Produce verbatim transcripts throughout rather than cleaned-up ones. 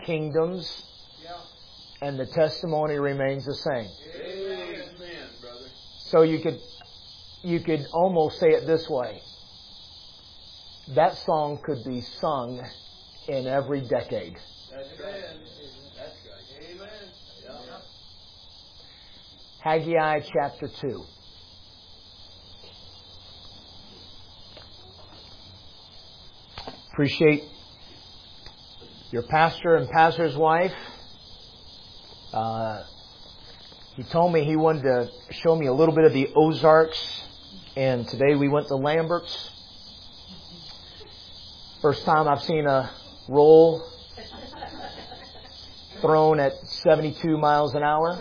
kingdoms, and the testimony remains the same. Amen, brother. So you could you could almost say it this way. That song could be sung in every decade. That's right. That's right. Amen. Yeah. Haggai chapter two. Appreciate your pastor and pastor's wife. Uh, he told me he wanted to show me a little bit of the Ozarks, and today we went to Lambert's. First time I've seen a roll thrown at seventy-two miles an hour.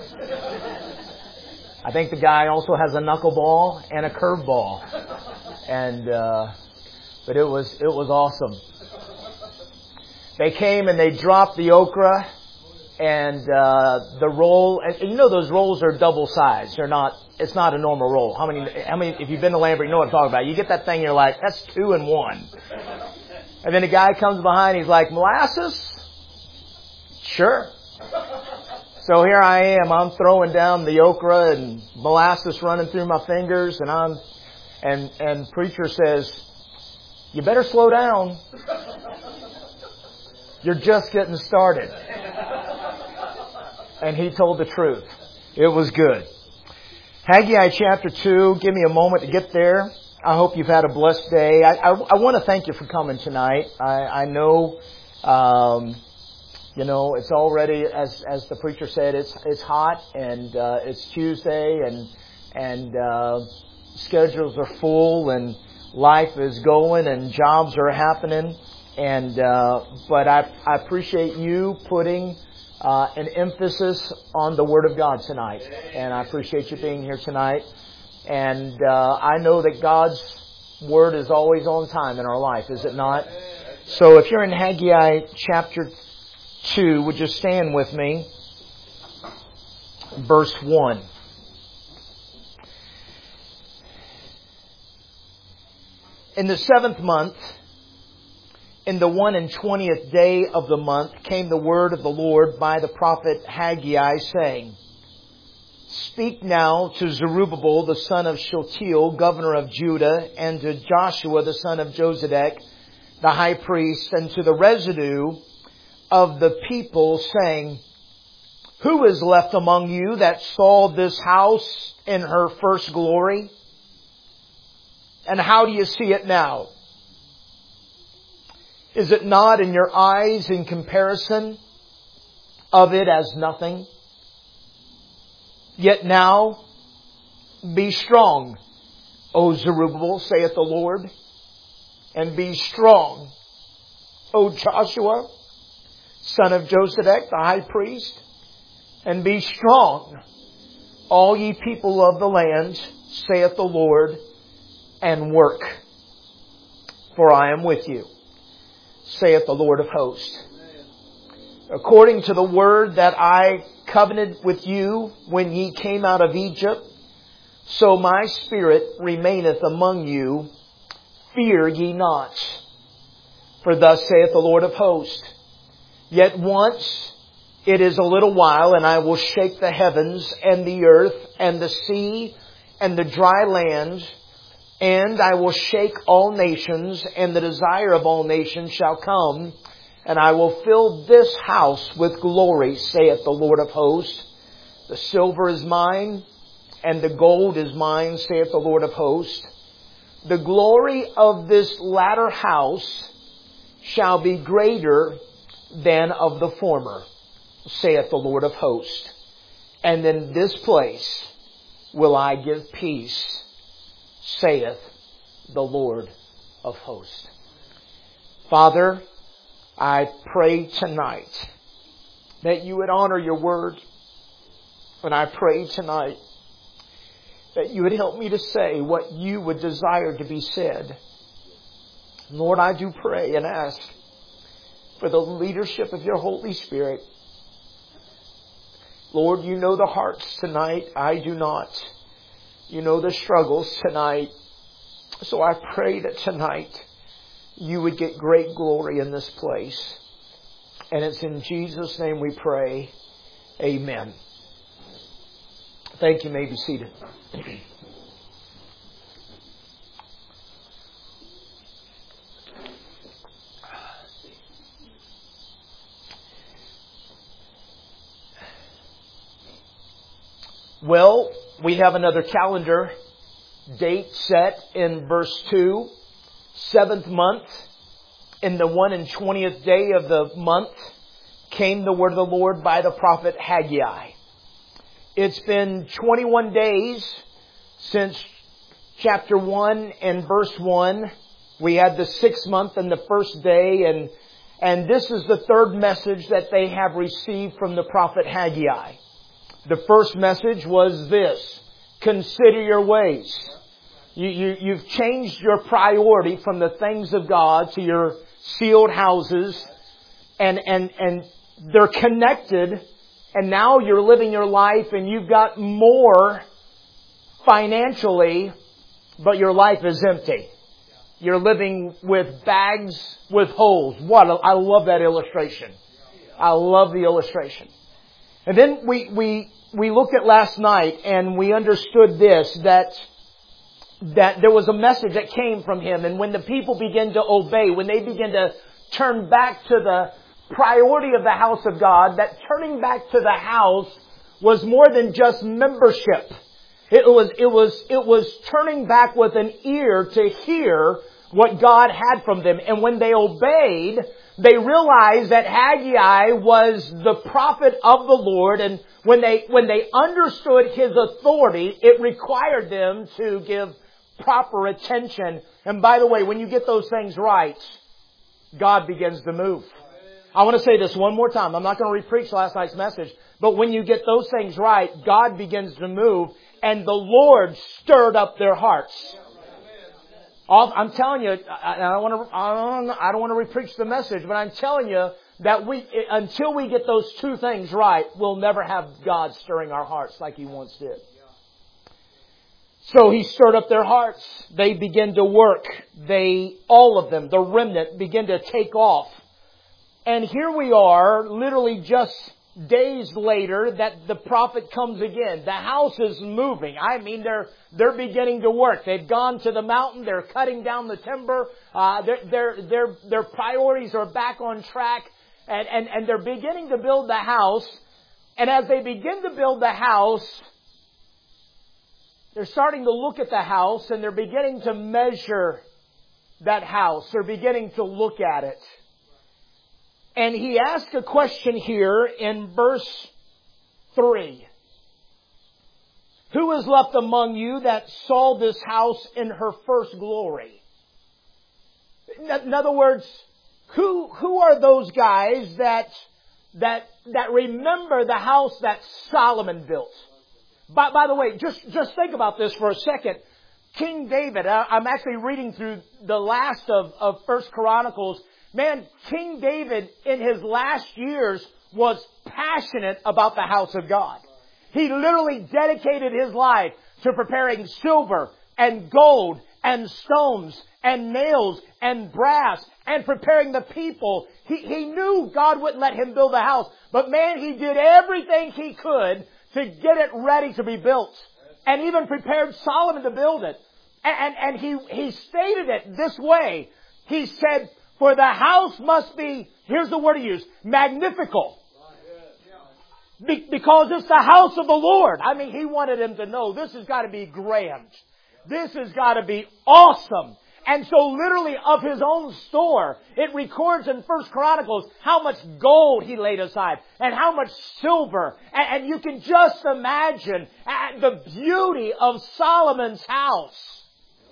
I think the guy also has a knuckleball and a curveball, and uh, but it was it was awesome. They came and they dropped the okra. And uh, the roll, and you know those rolls are double sized. They're not. It's not a normal roll. How many? How many? If you've been to Lambert, you know what I'm talking about. You get that thing, you're like, that's two in one. And then the guy comes behind. He's like, molasses? Sure. So here I am. I'm throwing down the okra and molasses running through my fingers, and I'm, and and preacher says, you better slow down. You're just getting started. And he told the truth. It was good. Haggai chapter two. Give me a moment to get there. I hope you've had a blessed day. I, I, I want to thank you for coming tonight. I, I know, um, you know, it's already, as as the preacher said, it's it's hot, and uh, it's Tuesday, and and uh, schedules are full, and life is going, and jobs are happening. And uh, but I I appreciate you putting Uh, an emphasis on the Word of God tonight. And I appreciate you being here tonight. And uh, I know that God's Word is always on time in our life, is it not? So if you're in Haggai chapter two, would you stand with me? Verse one. In the seventh month, in the one and twentieth day of the month, came the word of the Lord by the prophet Haggai, saying, Speak now to Zerubbabel, the son of Shealtiel, governor of Judah, and to Joshua, the son of Josedek, the high priest, and to the residue of the people, saying, Who is left among you that saw this house in her first glory? And how do you see it now? Is it not in your eyes in comparison of it as nothing? Yet now be strong, O Zerubbabel, saith the Lord, and be strong, O Joshua, son of Josedek, the high priest, and be strong, all ye people of the land, saith the Lord, and work, for I am with you, saith the Lord of hosts. According to the word that I covenanted with you when ye came out of Egypt, so my spirit remaineth among you. Fear ye not. For thus saith the Lord of hosts, Yet once it is a little while, and I will shake the heavens and the earth and the sea and the dry land, and I will shake all nations, and the desire of all nations shall come, and I will fill this house with glory, saith the Lord of hosts. The silver is mine, and the gold is mine, saith the Lord of hosts. The glory of this latter house shall be greater than of the former, saith the Lord of hosts. And in this place will I give peace, saith the Lord of hosts. Father, I pray tonight that you would honor your word. And I pray tonight that you would help me to say what you would desire to be said. Lord, I do pray and ask for the leadership of your Holy Spirit. Lord, you know the hearts tonight. I do not. You know the struggles tonight. So I pray that tonight you would get great glory in this place. And it's in Jesus' name we pray. Amen. Thank you. You may be seated. Well, we have another calendar date set in verse two. Seventh month, in the one and twentieth day of the month, came the word of the Lord by the prophet Haggai. It's been twenty-one days since chapter one and verse one. We had the sixth month and the first day, and, and this is the third message that they have received from the prophet Haggai. The first message was this: consider your ways. You, you, you've changed your priority from the things of God to your sealed houses, and, and, and they're connected, and now you're living your life and you've got more financially, but your life is empty. You're living with bags with holes. What? I love that illustration. I love the illustration. And then we, we, we looked at last night and we understood this, that, that there was a message that came from Him. And when the people begin to obey, when they begin to turn back to the priority of the house of God, that turning back to the house was more than just membership. It was, it was, it was turning back with an ear to hear what God had from them. And when they obeyed, they realized that Haggai was the prophet of the Lord, and when they when they understood his authority, it required them to give proper attention. And by the way, when you get those things right, God begins to move. I want to say this one more time. I'm not going to re-preach last night's message, but when you get those things right, God begins to move, and the Lord stirred up their hearts. I'm telling you, I don't want to, I don't want to re-preach the message, but I'm telling you that we, until we get those two things right, we'll never have God stirring our hearts like He once did. So He stirred up their hearts. They begin to work. They, all of them, the remnant, begin to take off. And here we are, literally just days later, that the prophet comes again. The house is moving. I mean, they're they're beginning to work. They've gone to the mountain. They're cutting down the timber. Uh, their their their their priorities are back on track, and, and and they're beginning to build the house. And as they begin to build the house, they're starting to look at the house, and they're beginning to measure that house. They're beginning to look at it. And he asked a question here in verse three. Who is left among you that saw this house in her first glory? In other words, who who are those guys that that that remember the house that Solomon built? By, by the way, just, just think about this for a second. King David, I'm actually reading through the last of, of First Chronicles. Man, King David in his last years was passionate about the house of God. He literally dedicated his life to preparing silver and gold and stones and nails and brass and preparing the people. He, he knew God wouldn't let him build a house, but man, he did everything he could to get it ready to be built, and even prepared Solomon to build it. And, and, and he, he stated it this way. He said, for the house must be, here's the word he used, magnifical. Be, because it's the house of the Lord. I mean, he wanted him to know this has got to be grand. This has got to be awesome. And so literally of his own store, it records in First Chronicles how much gold he laid aside and how much silver. And, and you can just imagine the beauty of Solomon's house.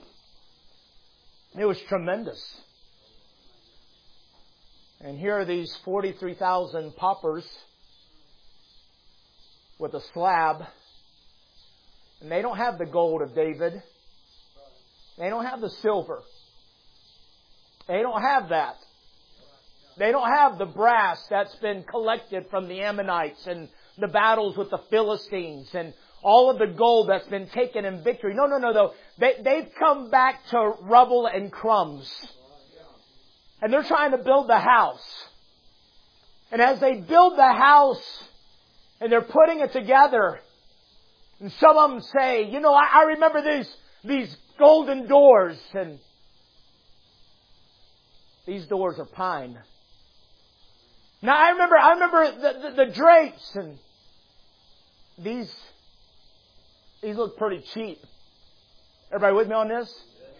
It was tremendous. And here are these forty-three thousand paupers with a slab. And they don't have the gold of David. They don't have the silver. They don't have that. They don't have the brass that's been collected from the Ammonites and the battles with the Philistines and all of the gold that's been taken in victory. No, no, no, no. They, they've come back to rubble and crumbs. And they're trying to build the house. And as they build the house and they're putting it together, and some of them say, you know, I, I remember these, these golden doors, and these doors are pine. Now I remember, I remember the, the, the drapes, and these, these look pretty cheap. Everybody with me on this?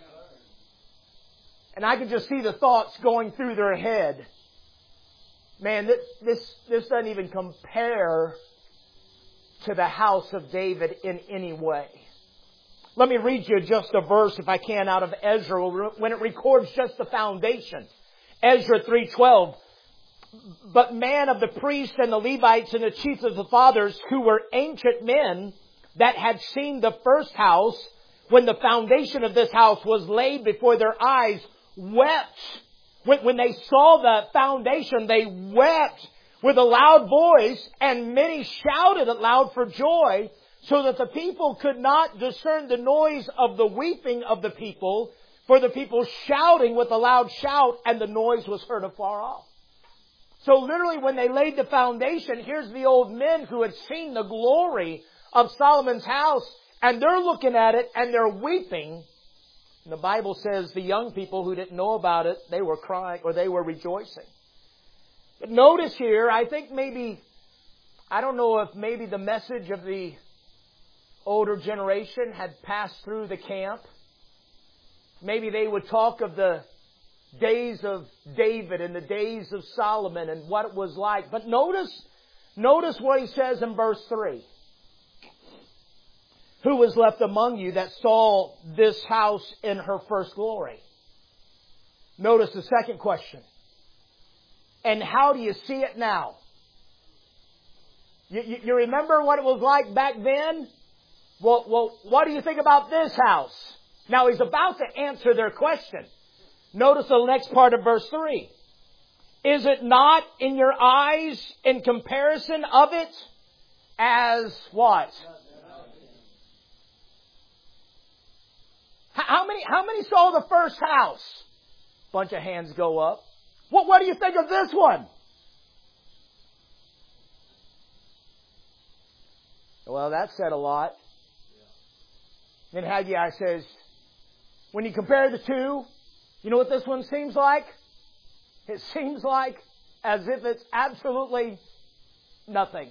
And I could just see the thoughts going through their head. Man, this, this, this doesn't even compare to the house of David in any way. Let me read you just a verse, if I can, out of Ezra, when it records just the foundation. Ezra three twelve. But man of the priests and the Levites and the chiefs of the fathers, who were ancient men that had seen the first house, when the foundation of this house was laid before their eyes, wept. When, when they saw the foundation, they wept with a loud voice, and many shouted aloud for joy, so that the people could not discern the noise of the weeping of the people, for the people shouting with a loud shout, and the noise was heard afar off. So literally when they laid the foundation, here's the old men who had seen the glory of Solomon's house, and they're looking at it and they're weeping. And the Bible says the young people who didn't know about it, they were crying or they were rejoicing. But notice here, I think maybe, I don't know if maybe the message of the older generation had passed through the camp. Maybe they would talk of the days of David and the days of Solomon and what it was like. But notice, notice what he says in verse three. Who was left among you that saw this house in her first glory? Notice the second question. And how do you see it now? You, you, you remember what it was like back then? Well, well, what do you think about this house? Now he's about to answer their question. Notice the next part of verse three. Is it not in your eyes in comparison of it as what? How many, how many saw the first house? Bunch of hands go up. What, what do you think of this one? Well, that said a lot. Then Haggai says, when you compare the two, you know what this one seems like? It seems like as if it's absolutely nothing.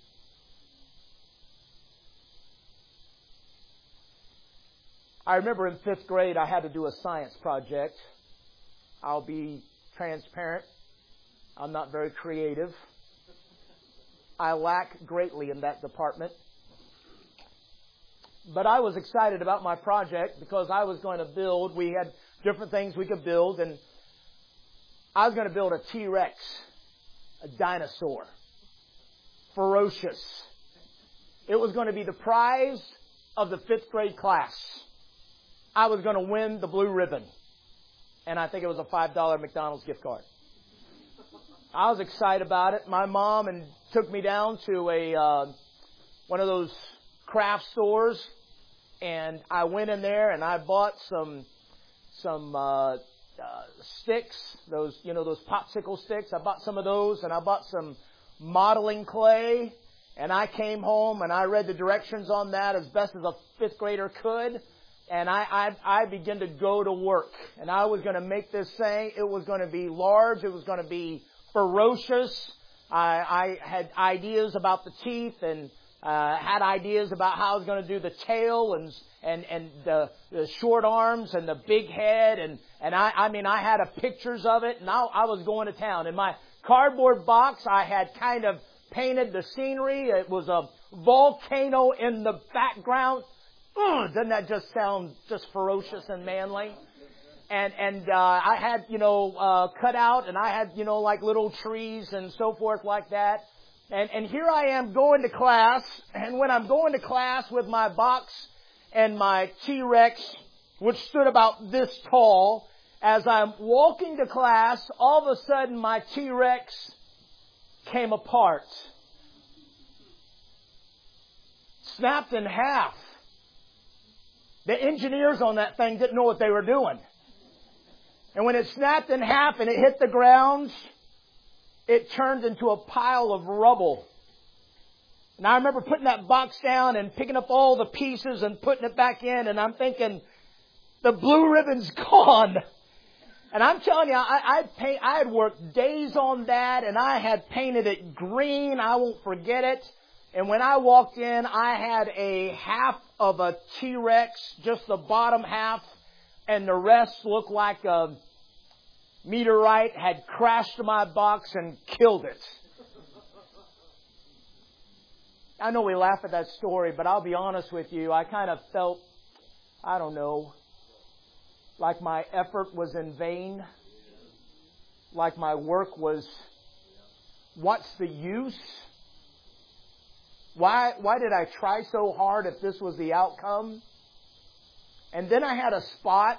I remember in fifth grade I had to do a science project. I'll be transparent. I'm not very creative. I lack greatly in that department. But I was excited about my project because I was going to build, we had different things we could build, and I was going to build a T-Rex, a dinosaur, ferocious. It was going to be the prize of the fifth grade class. I was going to win the blue ribbon. And I think it was a five dollar McDonald's gift card. I was excited about it. My mom and took me down to a uh, one of those craft stores, and I went in there and I bought some some uh, uh, sticks, those you know those popsicle sticks. I bought some of those, and I bought some modeling clay. And I came home and I read the directions on that as best as a fifth grader could. And I, I, I began to go to work. And I was going to make this thing. It was going to be large. It was going to be ferocious. I, I had ideas about the teeth and uh, had ideas about how I was going to do the tail and and and the, the short arms and the big head. And and I, I mean, I had a pictures of it. And I, I was going to town. In my cardboard box, I had kind of painted the scenery. It was a volcano in the background. Ugh, doesn't that just sound just ferocious and manly? And and uh, I had, you know, uh, cut out, and I had, you know, like little trees and so forth like that. And and here I am going to class, and when I'm going to class with my box and my T-Rex, which stood about this tall, as I'm walking to class, all of a sudden my T-Rex came apart. Snapped in half. The engineers on that thing didn't know what they were doing. And when it snapped in half and it hit the ground, it turned into a pile of rubble. And I remember putting that box down and picking up all the pieces and putting it back in, and I'm thinking, the blue ribbon's gone. And I'm telling you, I, I, paint, I had worked days on that, and I had painted it green. I won't forget it. And when I walked in, I had a half of a T-Rex, just the bottom half, and the rest looked like a meteorite had crashed to my box and killed it. I know we laugh at that story, but I'll be honest with you, I kind of felt, I don't know, like my effort was in vain, like my work was, what's the use? Why, why did I try so hard if this was the outcome? And then I had a spot,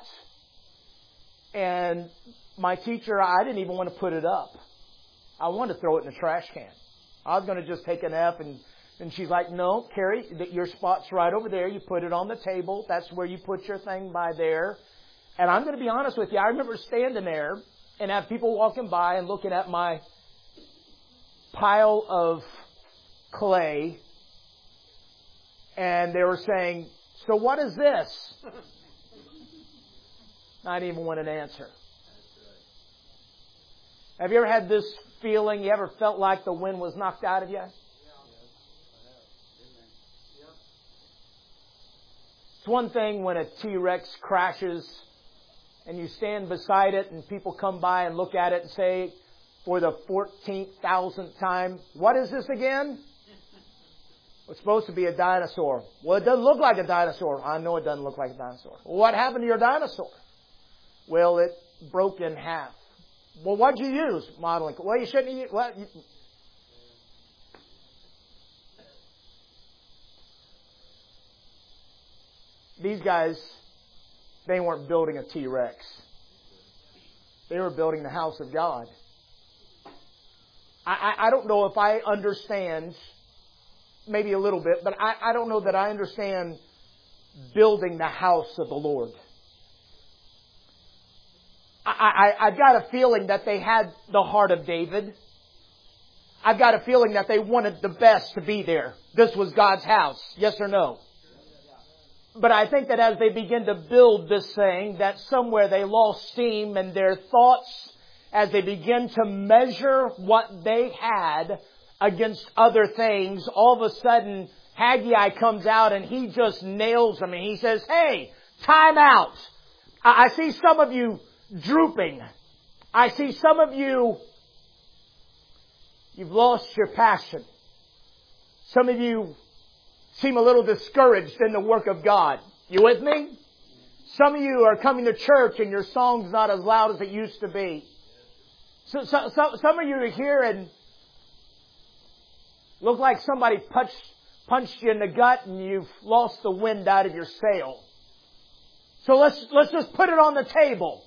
and my teacher, I didn't even want to put it up. I wanted to throw it in the trash can. I was going to just take an F, and, and she's like, no, Carrie, your spot's right over there. You put it on the table. That's where you put your thing, by there. And I'm going to be honest with you. I remember standing there and have people walking by and looking at my pile of clay. And they were saying, so what is this? I didn't even want an answer. Have you ever had this feeling? You ever felt like the wind was knocked out of you? It's one thing when a T-Rex crashes and you stand beside it and people come by and look at it and say for the fourteenth thousandth time, what is this again? It's supposed to be a dinosaur. Well, it doesn't look like a dinosaur. I know it doesn't look like a dinosaur. Well, what happened to your dinosaur? Well, it broke in half. Well, what'd you use? Modeling. Well, you shouldn't use... Well, you, these guys, they weren't building a T-Rex. They were building the house of God. I, I, I don't know if I understand, maybe a little bit, but I, I don't know that I understand building the house of the Lord. I, I, I've got a feeling that they had the heart of David. I've got a feeling that they wanted the best to be there. This was God's house. Yes or no? But I think that as they begin to build this thing, that somewhere they lost steam, and their thoughts, as they begin to measure what they had against other things, all of a sudden Haggai comes out and he just nails them, and he says, hey, time out. I see some of you drooping. I see some of you, you've lost your passion. Some of you seem a little discouraged in the work of God. You with me? Some of you are coming to church and your song's not as loud as it used to be. So, so, so some of you are here and look like somebody punched, punched you in the gut and you've lost the wind out of your sail. So let's, let's just put it on the table.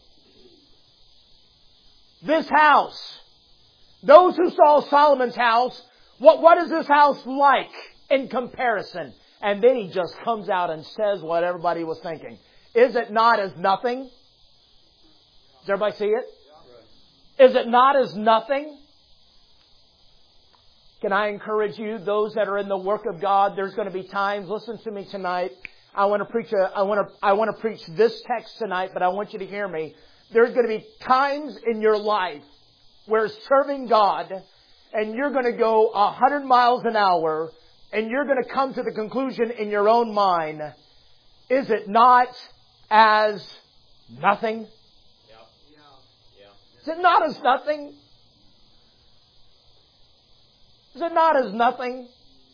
This house, those who saw Solomon's house, what, what is this house like in comparison? And then he just comes out and says what everybody was thinking. Is it not as nothing? Does everybody see it? Is it not as nothing? Can I encourage you, those that are in the work of God, there's going to be times, listen to me tonight. I want to preach a, I want to, I want to preach this text tonight, but I want you to hear me. There's going to be times in your life where serving God, and you're going to go a hundred miles an hour, and you're going to come to the conclusion in your own mind, is it not as nothing? Yeah. Yeah. Is it not as nothing? Is it not as nothing?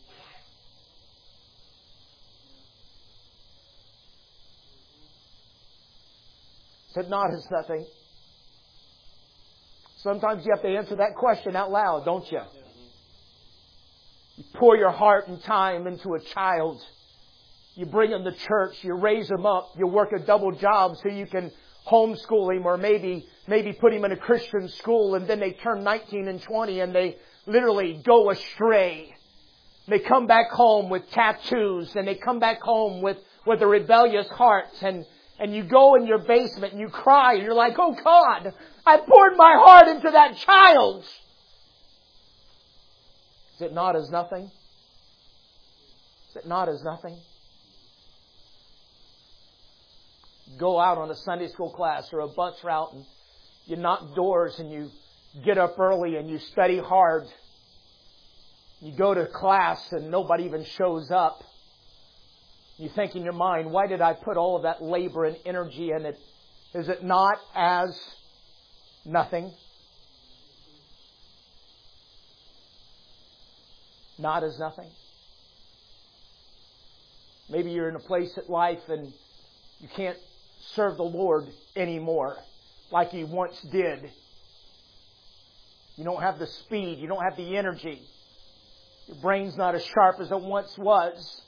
Is it not as nothing? Sometimes you have to answer that question out loud, don't you? You pour your heart and time into a child. You bring him to church. You raise him up. You work a double job so you can homeschool him, or maybe maybe put him in a Christian school, and then they turn nineteen and twenty and they literally go astray. They come back home with tattoos, and they come back home with, with a rebellious heart, and And you go in your basement and you cry. And you're like, oh God, I poured my heart into that child. Is it not as nothing? Is it not as nothing? Go out on a Sunday school class or a bus route and you knock doors and you get up early and you study hard. You go to class and nobody even shows up. You think in your mind, why did I put all of that labor and energy in it? Is it not as nothing? Not as nothing? Maybe you're in a place in life and you can't serve the Lord anymore like you once did. You don't have the speed. You don't have the energy. Your brain's not as sharp as it once was.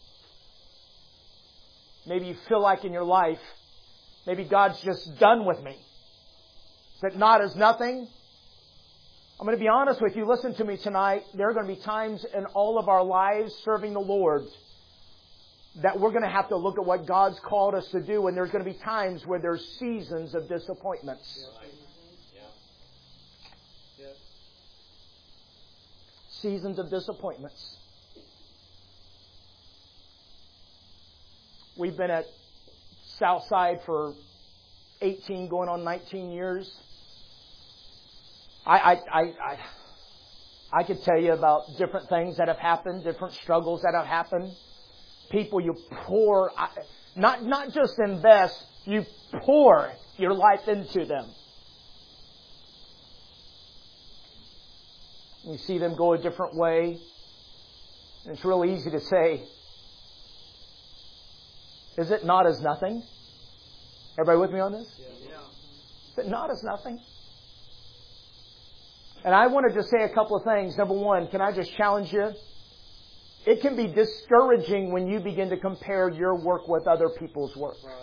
Maybe you feel like in your life, maybe God's just done with me. Is it not as nothing? I'm going to be honest with you. Listen to me tonight. There are going to be times in all of our lives serving the Lord that we're going to have to look at what God's called us to do, and there's going to be times where there's seasons of disappointments. Seasons of disappointments. We've been at Southside for eighteen, going on nineteen years. I, I, I, I, I could tell you about different things that have happened, different struggles that have happened. People you pour, not, not just invest, you pour your life into them. You see them go a different way. And it's real easy to say, is it not as nothing? Everybody with me on this? Yeah. Is it not as nothing? And I want to just say a couple of things. Number one, can I just challenge you? It can be discouraging when you begin to compare your work with other people's work. Right.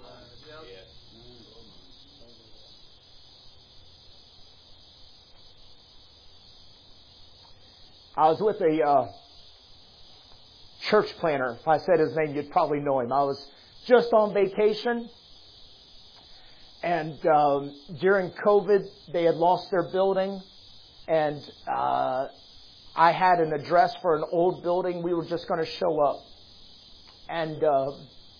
I was with a uh, church planner. If I said his name, you'd probably know him. I was just on vacation. And um, during COVID, they had lost their building. And uh, I had an address for an old building. We were just going to show up. And uh,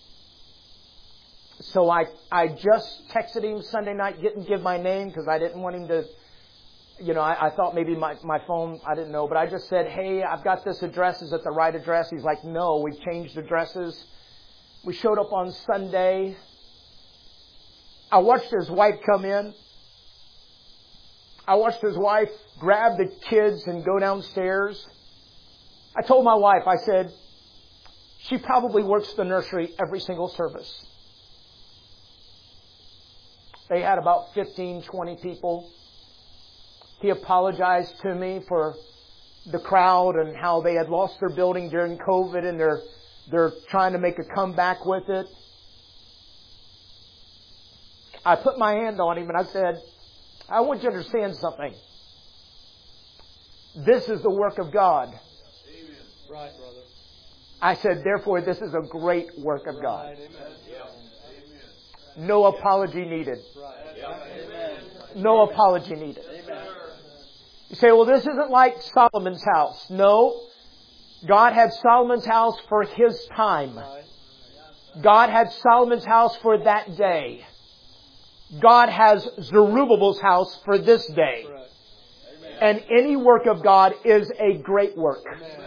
so I I just texted him Sunday night, didn't give my name because I didn't want him to, you know, I, I thought maybe my, my phone, I didn't know. But I just said, hey, I've got this address. Is it the right address? He's like, no, we've changed addresses. We showed up on Sunday. I watched his wife come in. I watched his wife grab the kids and go downstairs. I told my wife, I said, she probably works the nursery every single service. They had about fifteen, twenty people. He apologized to me for the crowd and how they had lost their building during COVID and they're, they're trying to make a comeback with it. I put my hand on him and I said, I want you to understand something. This is the work of God. Amen. Right, brother. I said, therefore, this is a great work of God. Right, amen. No apology needed. Right. Amen. No apology needed. Amen. You say, well, this isn't like Solomon's house. No. God had Solomon's house for his time. God had Solomon's house for that day. God has Zerubbabel's house for this day. And any work of God is a great work.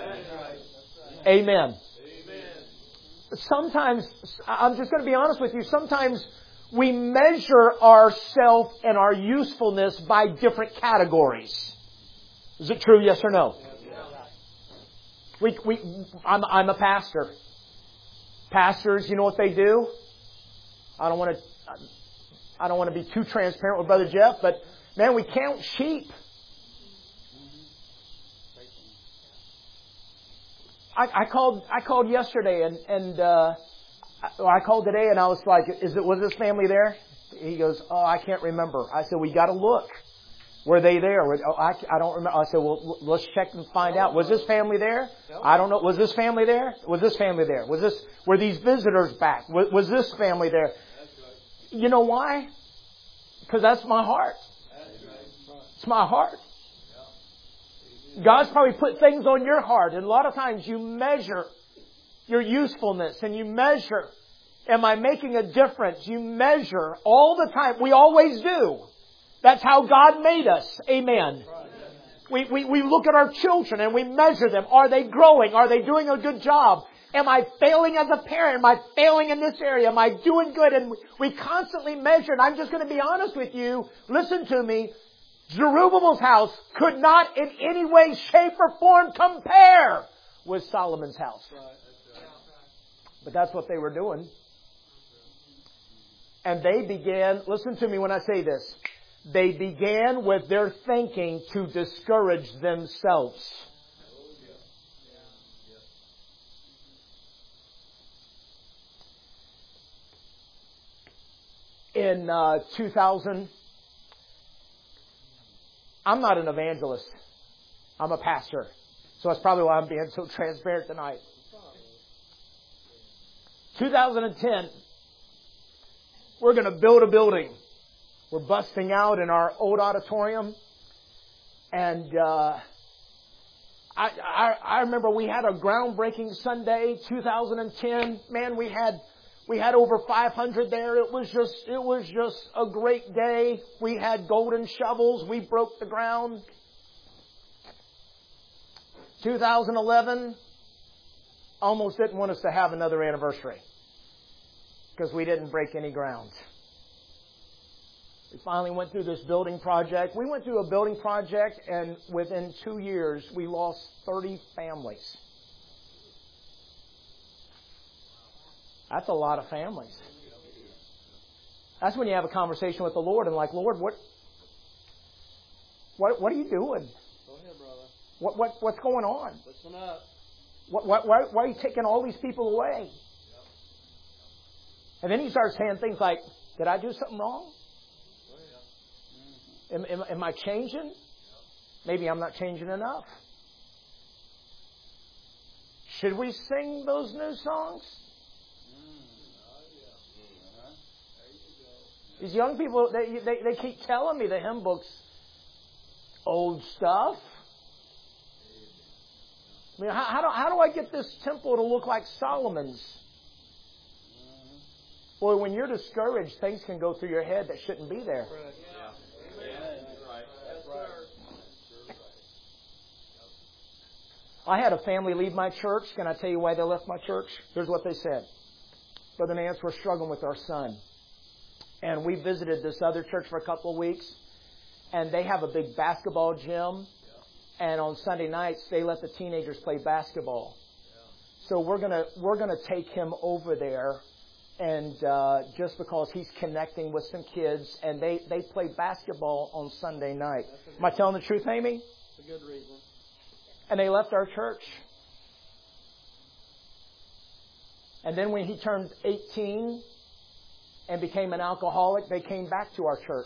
Amen. Sometimes, I'm just going to be honest with you, sometimes we measure ourselves and our usefulness by different categories. Is it true, yes or no? We, we, I'm, I'm a pastor. Pastors, you know what they do? I don't want to... I don't want to be too transparent with Brother Jeff, but man, we count sheep. I, I called. I called yesterday, and and uh, I, I called today, and I was like, "Is it was this family there?" He goes, "Oh, I can't remember." I said, "We got to look. Were they there?" Oh, I, I don't remember. I said, "Well, let's check and find out. Was this family there?" I don't know. Was this family there? Was this family there? Was this? Were these visitors back? Was, was this family there? You know why? Because that's my heart. It's my heart. God's probably put things on your heart. And a lot of times you measure your usefulness and you measure, am I making a difference? You measure all the time. We always do. That's how God made us. Amen. We, we, we look at our children and we measure them. Are they growing? Are they doing a good job? Am I failing as a parent? Am I failing in this area? Am I doing good? And we constantly measure. And I'm just going to be honest with you. Listen to me. Zerubbabel's house could not in any way, shape, or form compare with Solomon's house. But that's what they were doing. And they began, listen to me when I say this, they began with their thinking to discourage themselves. In uh, two thousand, I'm not an evangelist. I'm a pastor. So that's probably why I'm being so transparent tonight. two thousand ten, we're going to build a building. We're busting out in our old auditorium. And uh, I, I, I remember we had a groundbreaking Sunday, two thousand ten. Man, we had we had over five hundred there. It was just it was just a great day. We had golden shovels. We broke the ground. two thousand eleven, almost didn't want us to have another anniversary because we didn't break any ground. We finally went through this building project. We went through a building project, and within two years, we lost thirty families. That's a lot of families. That's when you have a conversation with the Lord and like, Lord, what, what, what are you doing? Go ahead, brother. What, what, what's going on? Listen up. What, what, why, why are you taking all these people away? Yep. And then he starts saying things like, did I do something wrong? Am, am, am I changing? Maybe I'm not changing enough. Should we sing those new songs? These young people, they, they, they keep telling me the hymn book's old stuff. I mean, how, how, do, how do I get this temple to look like Solomon's? Boy, when you're discouraged, things can go through your head that shouldn't be there. I had a family leave my church. Can I tell you why they left my church? Here's what they said. Brother Nance, we're struggling with our son. And we visited this other church for a couple of weeks. And they have a big basketball gym. And on Sunday nights, they let the teenagers play basketball. So we're gonna we're gonna take him over there, and uh, just because he's connecting with some kids, and they they play basketball on Sunday night. Am I telling the truth, Amy? That's a good reason. And they left our church. And then when he turned eighteen and became an alcoholic, they came back to our church.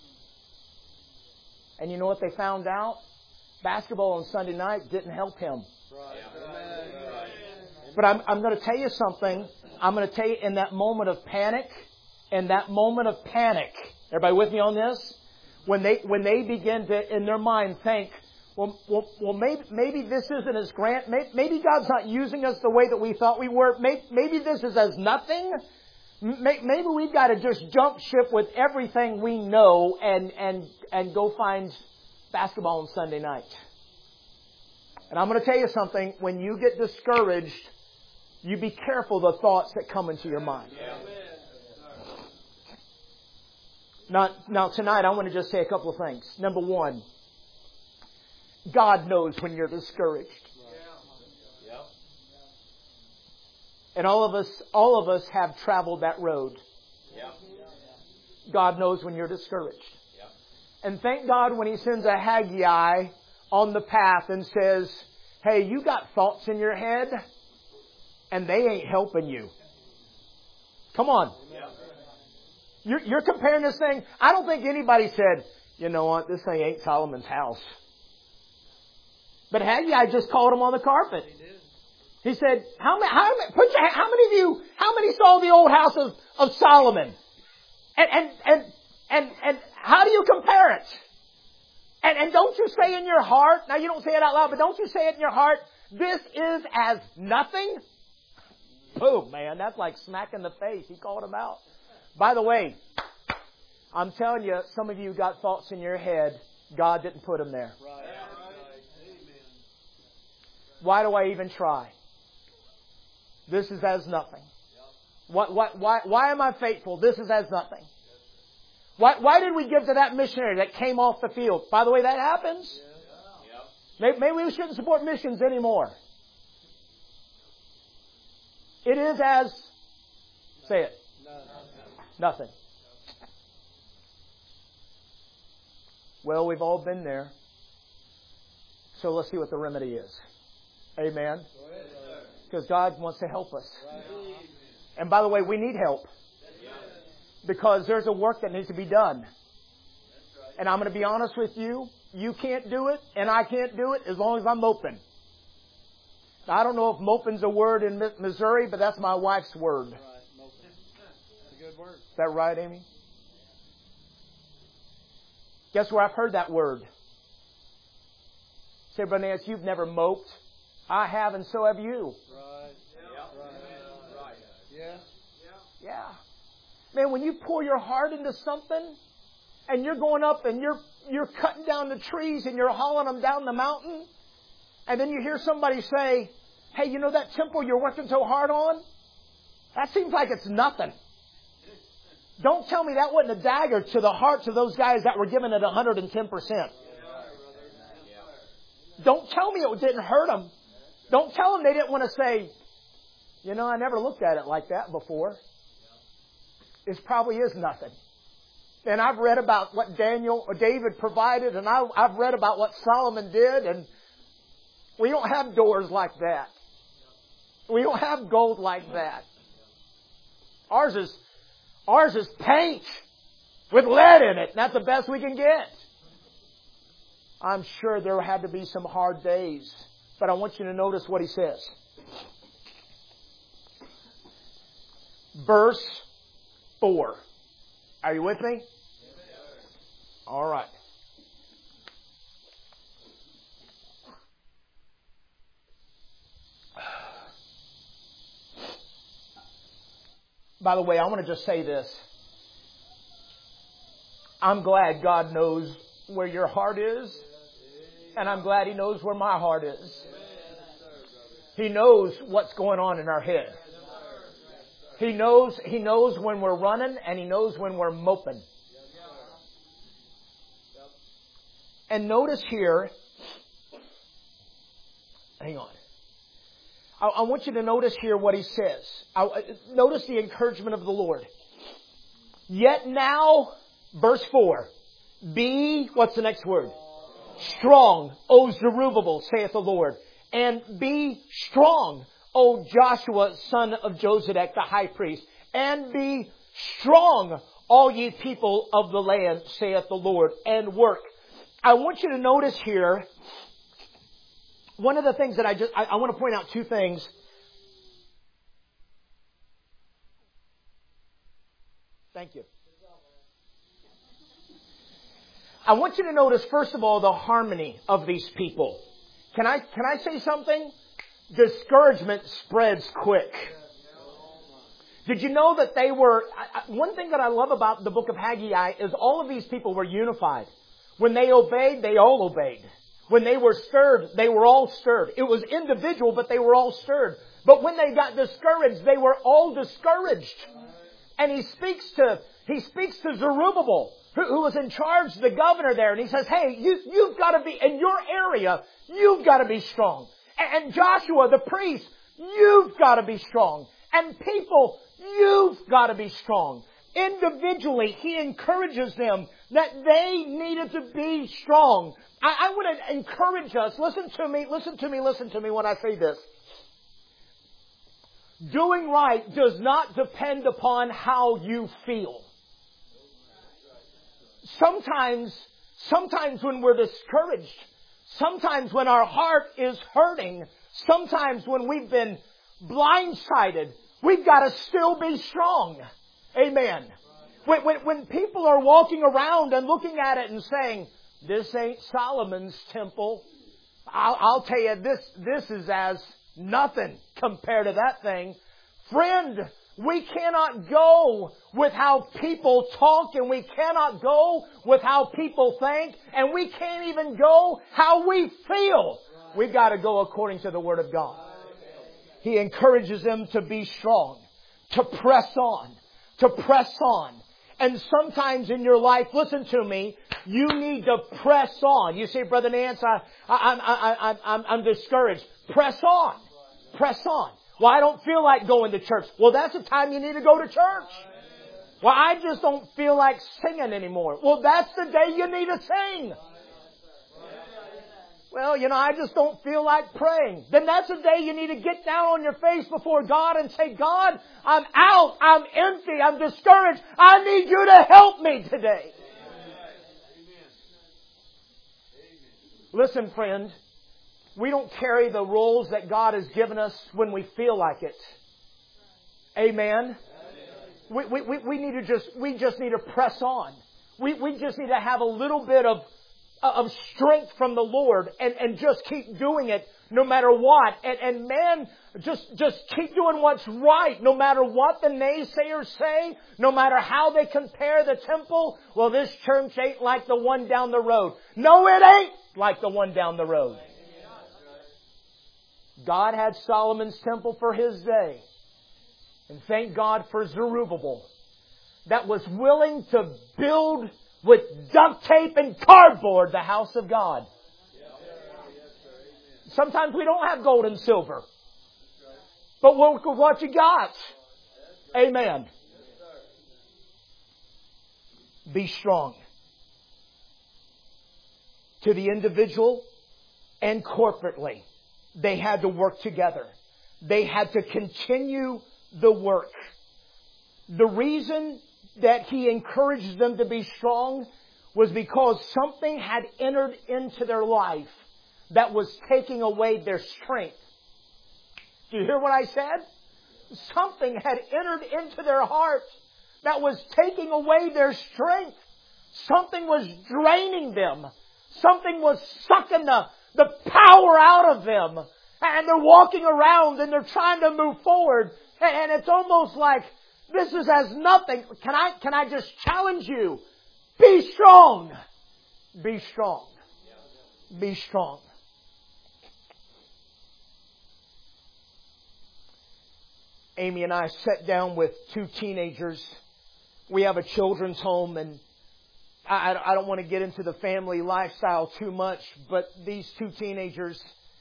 And you know what they found out? Basketball on Sunday night didn't help him. Right. But I'm, I'm going to tell you something. I'm going to tell you in that moment of panic, in that moment of panic, everybody with me on this? When they when they begin to, in their mind, think, well, well, well maybe, maybe this isn't as grand. Maybe, maybe God's not using us the way that we thought we were. Maybe, maybe this is as nothing. Maybe we've got to just jump ship with everything we know and, and, and go find basketball on Sunday night. And I'm going to tell you something. When you get discouraged, you be careful the thoughts that come into your mind. Now, now tonight I want to just say a couple of things. Number one, God knows when you're discouraged. And all of us, all of us have traveled that road. God knows when you're discouraged. And thank God when He sends a Haggai on the path and says, hey, you got thoughts in your head and they ain't helping you. Come on. You're, you're comparing this thing. I don't think anybody said, you know what, this thing ain't Solomon's house. But Haggai just called him on the carpet. He said, how many, how many, put your, how many of you, how many saw the old house of, of Solomon? And, and, and, and, and how do you compare it? And, and don't you say in your heart, now you don't say it out loud, but don't you say it in your heart, this is as nothing? Boom, man, that's like smack in the face. He called him out. By the way, I'm telling you, some of you got thoughts in your head. God didn't put them there. Right. Why do I even try? This is as nothing. What, what, why, why am I faithful? This is as nothing. Why, why did we give to that missionary that came off the field? By the way, that happens. Maybe, maybe we shouldn't support missions anymore. It is as, say it, nothing. Well, we've all been there. So let's see what the remedy is. Amen. Because God wants to help us. And by the way, we need help. Because there's a work that needs to be done. And I'm going to be honest with you. You can't do it, and I can't do it as long as I'm moping. Now, I don't know if moping's a word in Missouri, but that's my wife's word. Right, moping. It's a good word. Is that right, Amy? Guess where I've heard that word? Say, Brother Nance, you've never moped. I have, and so have you. Right. Yeah. Right. Right. Yeah. Yeah. Man, when you pour your heart into something, and you're going up and you're you're cutting down the trees and you're hauling them down the mountain, and then you hear somebody say, hey, you know that temple you're working so hard on? That seems like it's nothing. Don't tell me that wasn't a dagger to the hearts of those guys that were giving it one hundred ten percent. Don't tell me it didn't hurt them. Don't tell them they didn't want to say, you know, I never looked at it like that before. This probably is nothing. And I've read about what Daniel or David provided, and I, I've read about what Solomon did, and we don't have doors like that. We don't have gold like that. Ours is ours is paint with lead in it, and that's the best we can get. I'm sure there had to be some hard days, but I want you to notice what he says. Verse four. Are you with me? All right. By the way, I want to just say this. I'm glad God knows where your heart is, and I'm glad He knows where my heart is. He knows what's going on in our head. He knows, He knows when we're running, and He knows when we're moping. And notice here, hang on. I, I want you to notice here what he says. I, notice the encouragement of the Lord. Yet now, verse four, be, what's the next word? Strong, O Zerubbabel, saith the Lord. And be strong, O Joshua, son of Josedek, the high priest. And be strong, all ye people of the land, saith the Lord, and work. I want you to notice here, one of the things that I just, I, I want to point out two things. Thank you. I want you to notice, first of all, the harmony of these people. Can I, can I say something? Discouragement spreads quick. Did you know that they were, one thing that I love about the book of Haggai is all of these people were unified. When they obeyed, they all obeyed. When they were stirred, they were all stirred. It was individual, but they were all stirred. But when they got discouraged, they were all discouraged. And he speaks to, he speaks to Zerubbabel, who, who was in charge, the governor there, and he says, hey, you, you've got to be, in your area, you've got to be strong. And, and Joshua, the priest, you've got to be strong. And people, you've got to be strong. Individually, he encourages them that they needed to be strong. I, I want to encourage us. Listen to me, listen to me, listen to me when I say this. Doing right does not depend upon how you feel. Sometimes, sometimes when we're discouraged, sometimes when our heart is hurting, sometimes when we've been blindsided, we've got to still be strong. Amen. When, when, when people are walking around and looking at it and saying, This ain't Solomon's temple. I'll, I'll tell you, this, this is as nothing compared to that thing. Friend, we cannot go with how people talk, and we cannot go with how people think, and we can't even go how we feel. We've got to go according to the Word of God. He encourages them to be strong, to press on, to press on. And sometimes in your life, listen to me, you need to press on. You say, Brother Nance, I, I, I, I, I'm, I'm discouraged. Press on. Press on. Well, I don't feel like going to church. Well, that's the time you need to go to church. Well, I just don't feel like singing anymore. Well, that's the day you need to sing. Well, you know, I just don't feel like praying. Then that's the day you need to get down on your face before God and say, God, I'm out. I'm empty. I'm discouraged. I need you to help me today. Listen, friend, we don't carry the roles that God has given us when we feel like it. Amen. We, we, we, we need to just, we just need to press on. We, we just need to have a little bit of, of strength from the Lord and, and just keep doing it no matter what. And, and man, just, just keep doing what's right no matter what the naysayers say, no matter how they compare the temple. Well, this church ain't like the one down the road. No, it ain't like the one down the road. God had Solomon's temple for His day. And thank God for Zerubbabel that was willing to build with duct tape and cardboard the house of God. Sometimes we don't have gold and silver. But work with what you got. Amen. Be strong. To the individual and corporately, they had to work together. They had to continue the work. The reason that he encouraged them to be strong was because something had entered into their life that was taking away their strength. Do you hear what I said? Something had entered into their heart that was taking away their strength. Something was draining them. Something was sucking the, the power out of them. And they're walking around and they're trying to move forward. And it's almost like this is as nothing. Can I, can I just challenge you? Be strong. Be strong. Be strong. Amy and I sat down with two teenagers. We have a children's home, and I, I don't want to get into the family lifestyle too much, but these two teenagers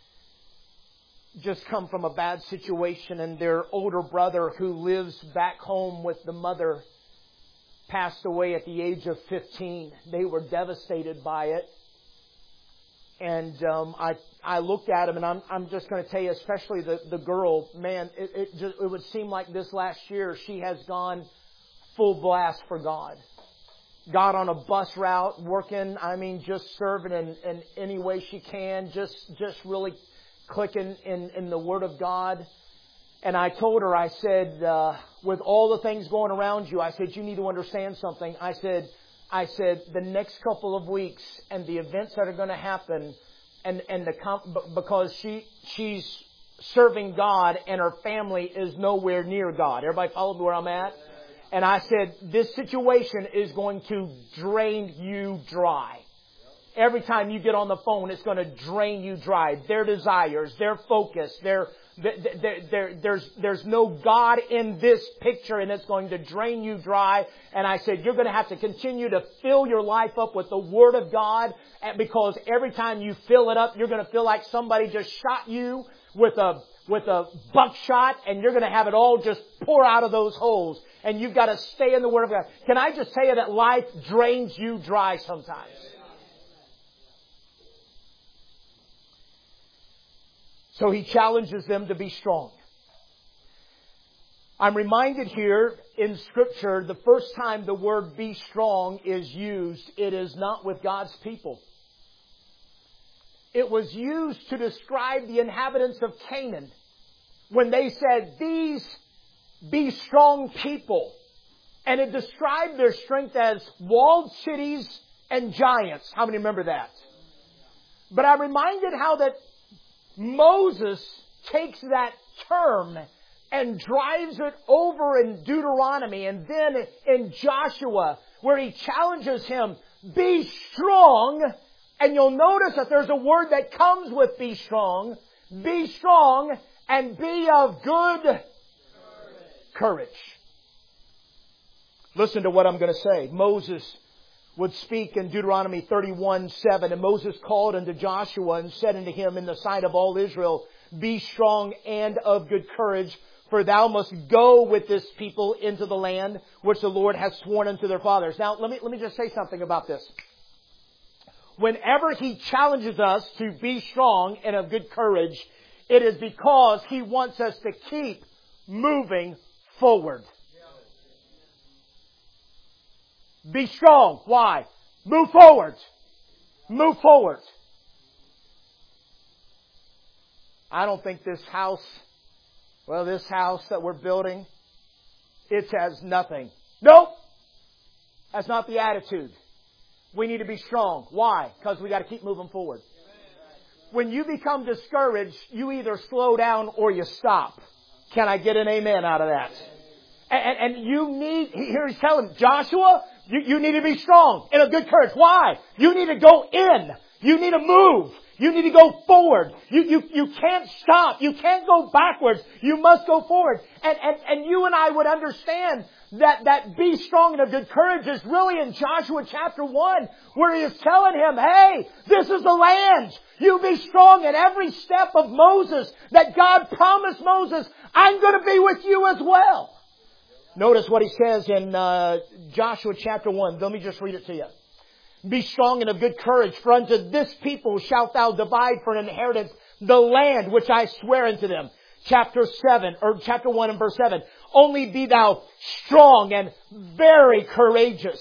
just come from a bad situation, and their older brother, who lives back home with the mother, passed away at the age of fifteen. They were devastated by it. And um, I I looked at him, and I'm I'm just going to tell you, especially the, the girl, man, it it, just, it would seem like this last year she has gone full blast for God. Got on a bus route, working, I mean, just serving in, in any way she can, just just really clicking in, in the Word of God. And I told her, I said, uh, with all the things going around you, I said, you need to understand something. I said, I said, the next couple of weeks and the events that are going to happen, and, and the because she she's serving God and her family is nowhere near God. Everybody follow me where I'm at? And I said, this situation is going to drain you dry. Every time you get on the phone, it's going to drain you dry. Their desires, their focus, their, their, their, their, there's, there's no God in this picture, and it's going to drain you dry. And I said, you're going to have to continue to fill your life up with the Word of God, because every time you fill it up, you're going to feel like somebody just shot you with a with a buckshot, and you're going to have it all just pour out of those holes. And you've got to stay in the Word of God. Can I just tell you that life drains you dry sometimes? So he challenges them to be strong. I'm reminded here in Scripture, the first time the word be strong is used, it is not with God's people. It was used to describe the inhabitants of Canaan when they said, these be strong people. And it described their strength as walled cities and giants. How many remember that? But I'm reminded how that Moses takes that term and drives it over in Deuteronomy and then in Joshua, where he challenges him, be strong. And you'll notice that there's a word that comes with be strong. Be strong and be of good courage. Listen to what I'm going to say. Moses would speak in Deuteronomy thirty-one seven. And Moses called unto Joshua and said unto him in the sight of all Israel, be strong and of good courage, for thou must go with this people into the land which the Lord has sworn unto their fathers. Now, let me, let me just say something about this. Whenever He challenges us to be strong and of good courage, it is because He wants us to keep moving forward. Be strong. Why? Move forward. Move forward. I don't think this house, well, this house that we're building, it has nothing. Nope. That's not the attitude. We need to be strong. Why? Because we got to keep moving forward. When you become discouraged, you either slow down or you stop. Can I get an amen out of that? And, and you need, here he's telling Joshua, you, you need to be strong and of good courage. Why? You need to go in. You need to move. You need to go forward. You, you, you can't stop. You can't go backwards. You must go forward. And, and, and you and I would understand that, that be strong and of good courage is really in Joshua chapter one, where he is telling him, hey, this is the land. You be strong in every step of Moses that God promised Moses. I'm going to be with you as well. Notice what he says in uh, Joshua chapter one. Let me just read it to you. Be strong and of good courage, for unto this people shalt thou divide for an inheritance the land which I swear unto them. Chapter seven, or chapter one and verse seven. Only be thou strong and very courageous,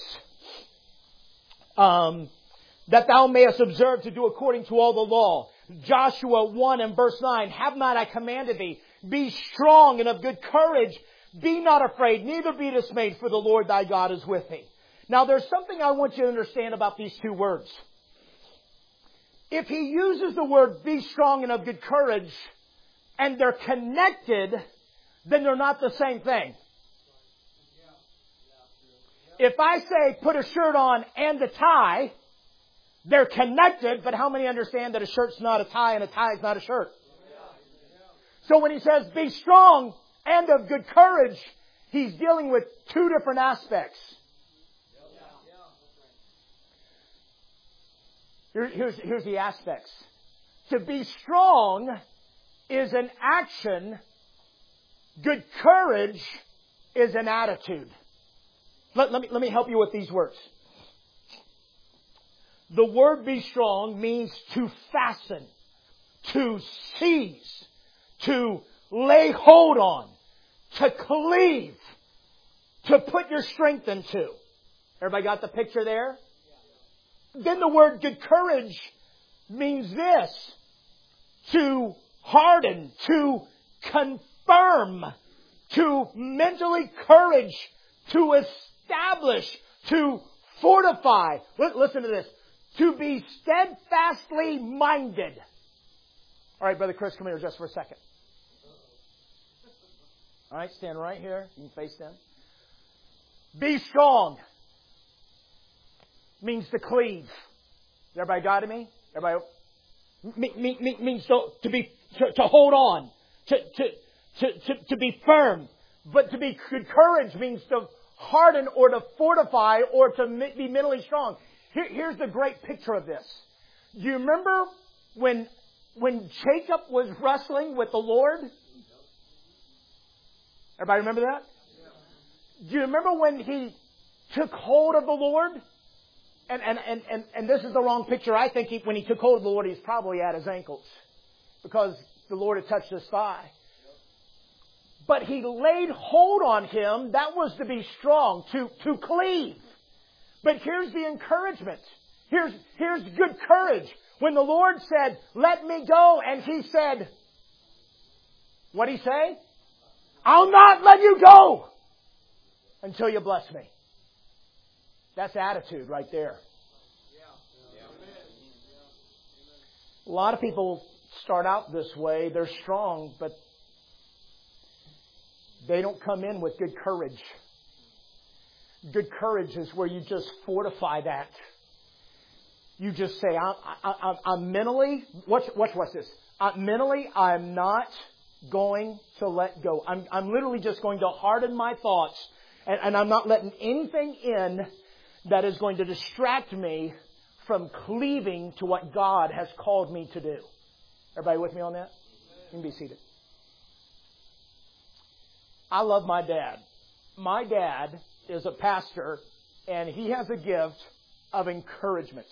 um, that thou mayest observe to do according to all the law. Joshua one and verse nine. Have not I commanded thee? Be strong and of good courage. Be not afraid, neither be dismayed, for the Lord thy God is with thee. Now, there's something I want you to understand about these two words. If he uses the word be strong and of good courage, and they're connected, then they're not the same thing. If I say put a shirt on and a tie, they're connected, but how many understand that a shirt's not a tie and a tie is not a shirt? So when he says be strong and of good courage, he's dealing with two different aspects. Here, here's, here's the aspects. To be strong is an action. Good courage is an attitude. Let, let, me, let me help you with these words. The word be strong means to fasten, to seize, to lay hold on, to cleave, to put your strength into. Everybody got the picture there? Then the word good courage means this: to harden, to confirm, to mentally courage, to establish, to fortify. Listen to this. To be steadfastly minded. All right, Brother Chris, come here just for a second. All right, stand right here. You can face them. Be strong means to cleave. Everybody got me? Everybody me, me, me, means to, to be to, to hold on, to, to to to to be firm. But to be good courage means to harden or to fortify or to be mentally strong. Here, here's the great picture of this. Do you remember when when Jacob was wrestling with the Lord? Everybody remember that? Do you remember when he took hold of the Lord? And, and, and, and, and this is the wrong picture. I think he, when he took hold of the Lord, he was probably at his ankles because the Lord had touched his thigh. But he laid hold on him. That was to be strong, to, to cleave. But here's the encouragement. Here's, here's good courage. When the Lord said, let me go, and he said, what'd he say? I'll not let you go until you bless me. That's attitude right there. A lot of people start out this way. They're strong, but they don't come in with good courage. Good courage is where you just fortify that. You just say, I'm, I'm, I'm mentally, watch, watch, watch this. I'm, mentally, I'm not going to let go. I'm, I'm literally just going to harden my thoughts, and, and I'm not letting anything in that is going to distract me from cleaving to what God has called me to do. Everybody with me on that? You can be seated. I love my dad. My dad is a pastor, and he has a gift of encouragement.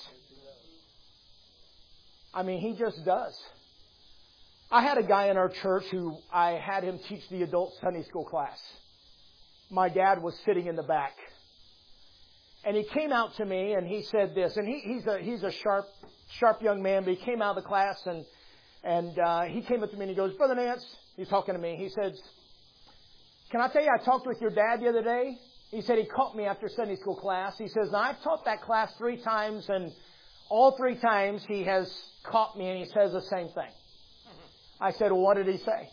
I mean, he just does. I had a guy in our church who I had him teach the adult Sunday school class. My dad was sitting in the back. And he came out to me and he said this, and he, he's a he's a sharp sharp young man, but he came out of the class and and uh, he came up to me and he goes, Brother Nance, he's talking to me. He says, can I tell you, I talked with your dad the other day. He said he caught me after Sunday school class. He says, now I've taught that class three times, and all three times he has caught me and he says the same thing. I said, well, what did he say?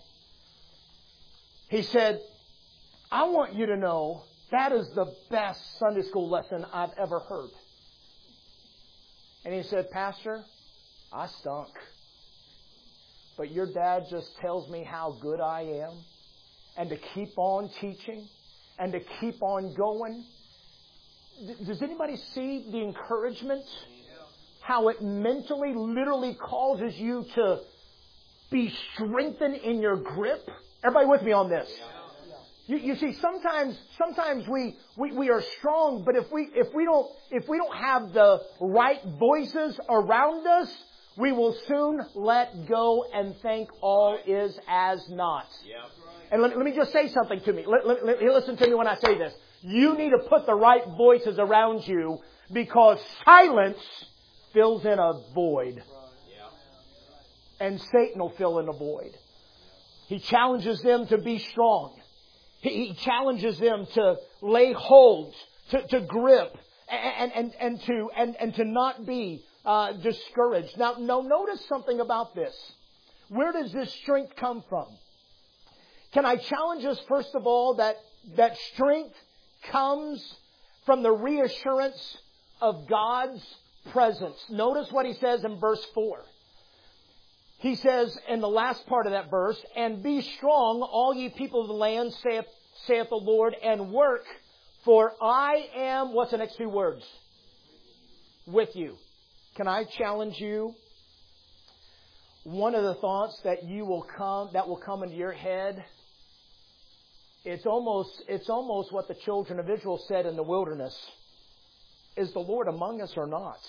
He said, I want you to know that is the best Sunday school lesson I've ever heard. And he said, Pastor, I stunk. But your dad just tells me how good I am, and to keep on teaching and to keep on going. Does anybody see the encouragement? How it mentally, literally causes you to be strengthened in your grip? Everybody with me on this? You, you see, sometimes, sometimes we, we, we are strong, but if we, if we don't, if we don't have the right voices around us, we will soon let go and think all is as naught. And let, let me just say something to me. Let, let, let, listen to me when I say this. You need to put the right voices around you, because silence fills in a void. And Satan will fill in a void. He challenges them to be strong. He challenges them to lay hold, to, to grip, and, and, and, to, and, and to not be uh, discouraged. Now, now, notice something about this. Where does this strength come from? Can I challenge us, first of all, that, that strength comes from the reassurance of God's presence. Notice what he says in verse four. He says in the last part of that verse, and be strong, all ye people of the land, saith, saith the Lord, and work, for I am, what's the next two words? With you. Can I challenge you? One of the thoughts that you will come, that will come into your head, it's almost, it's almost what the children of Israel said in the wilderness. Is the Lord among us or not?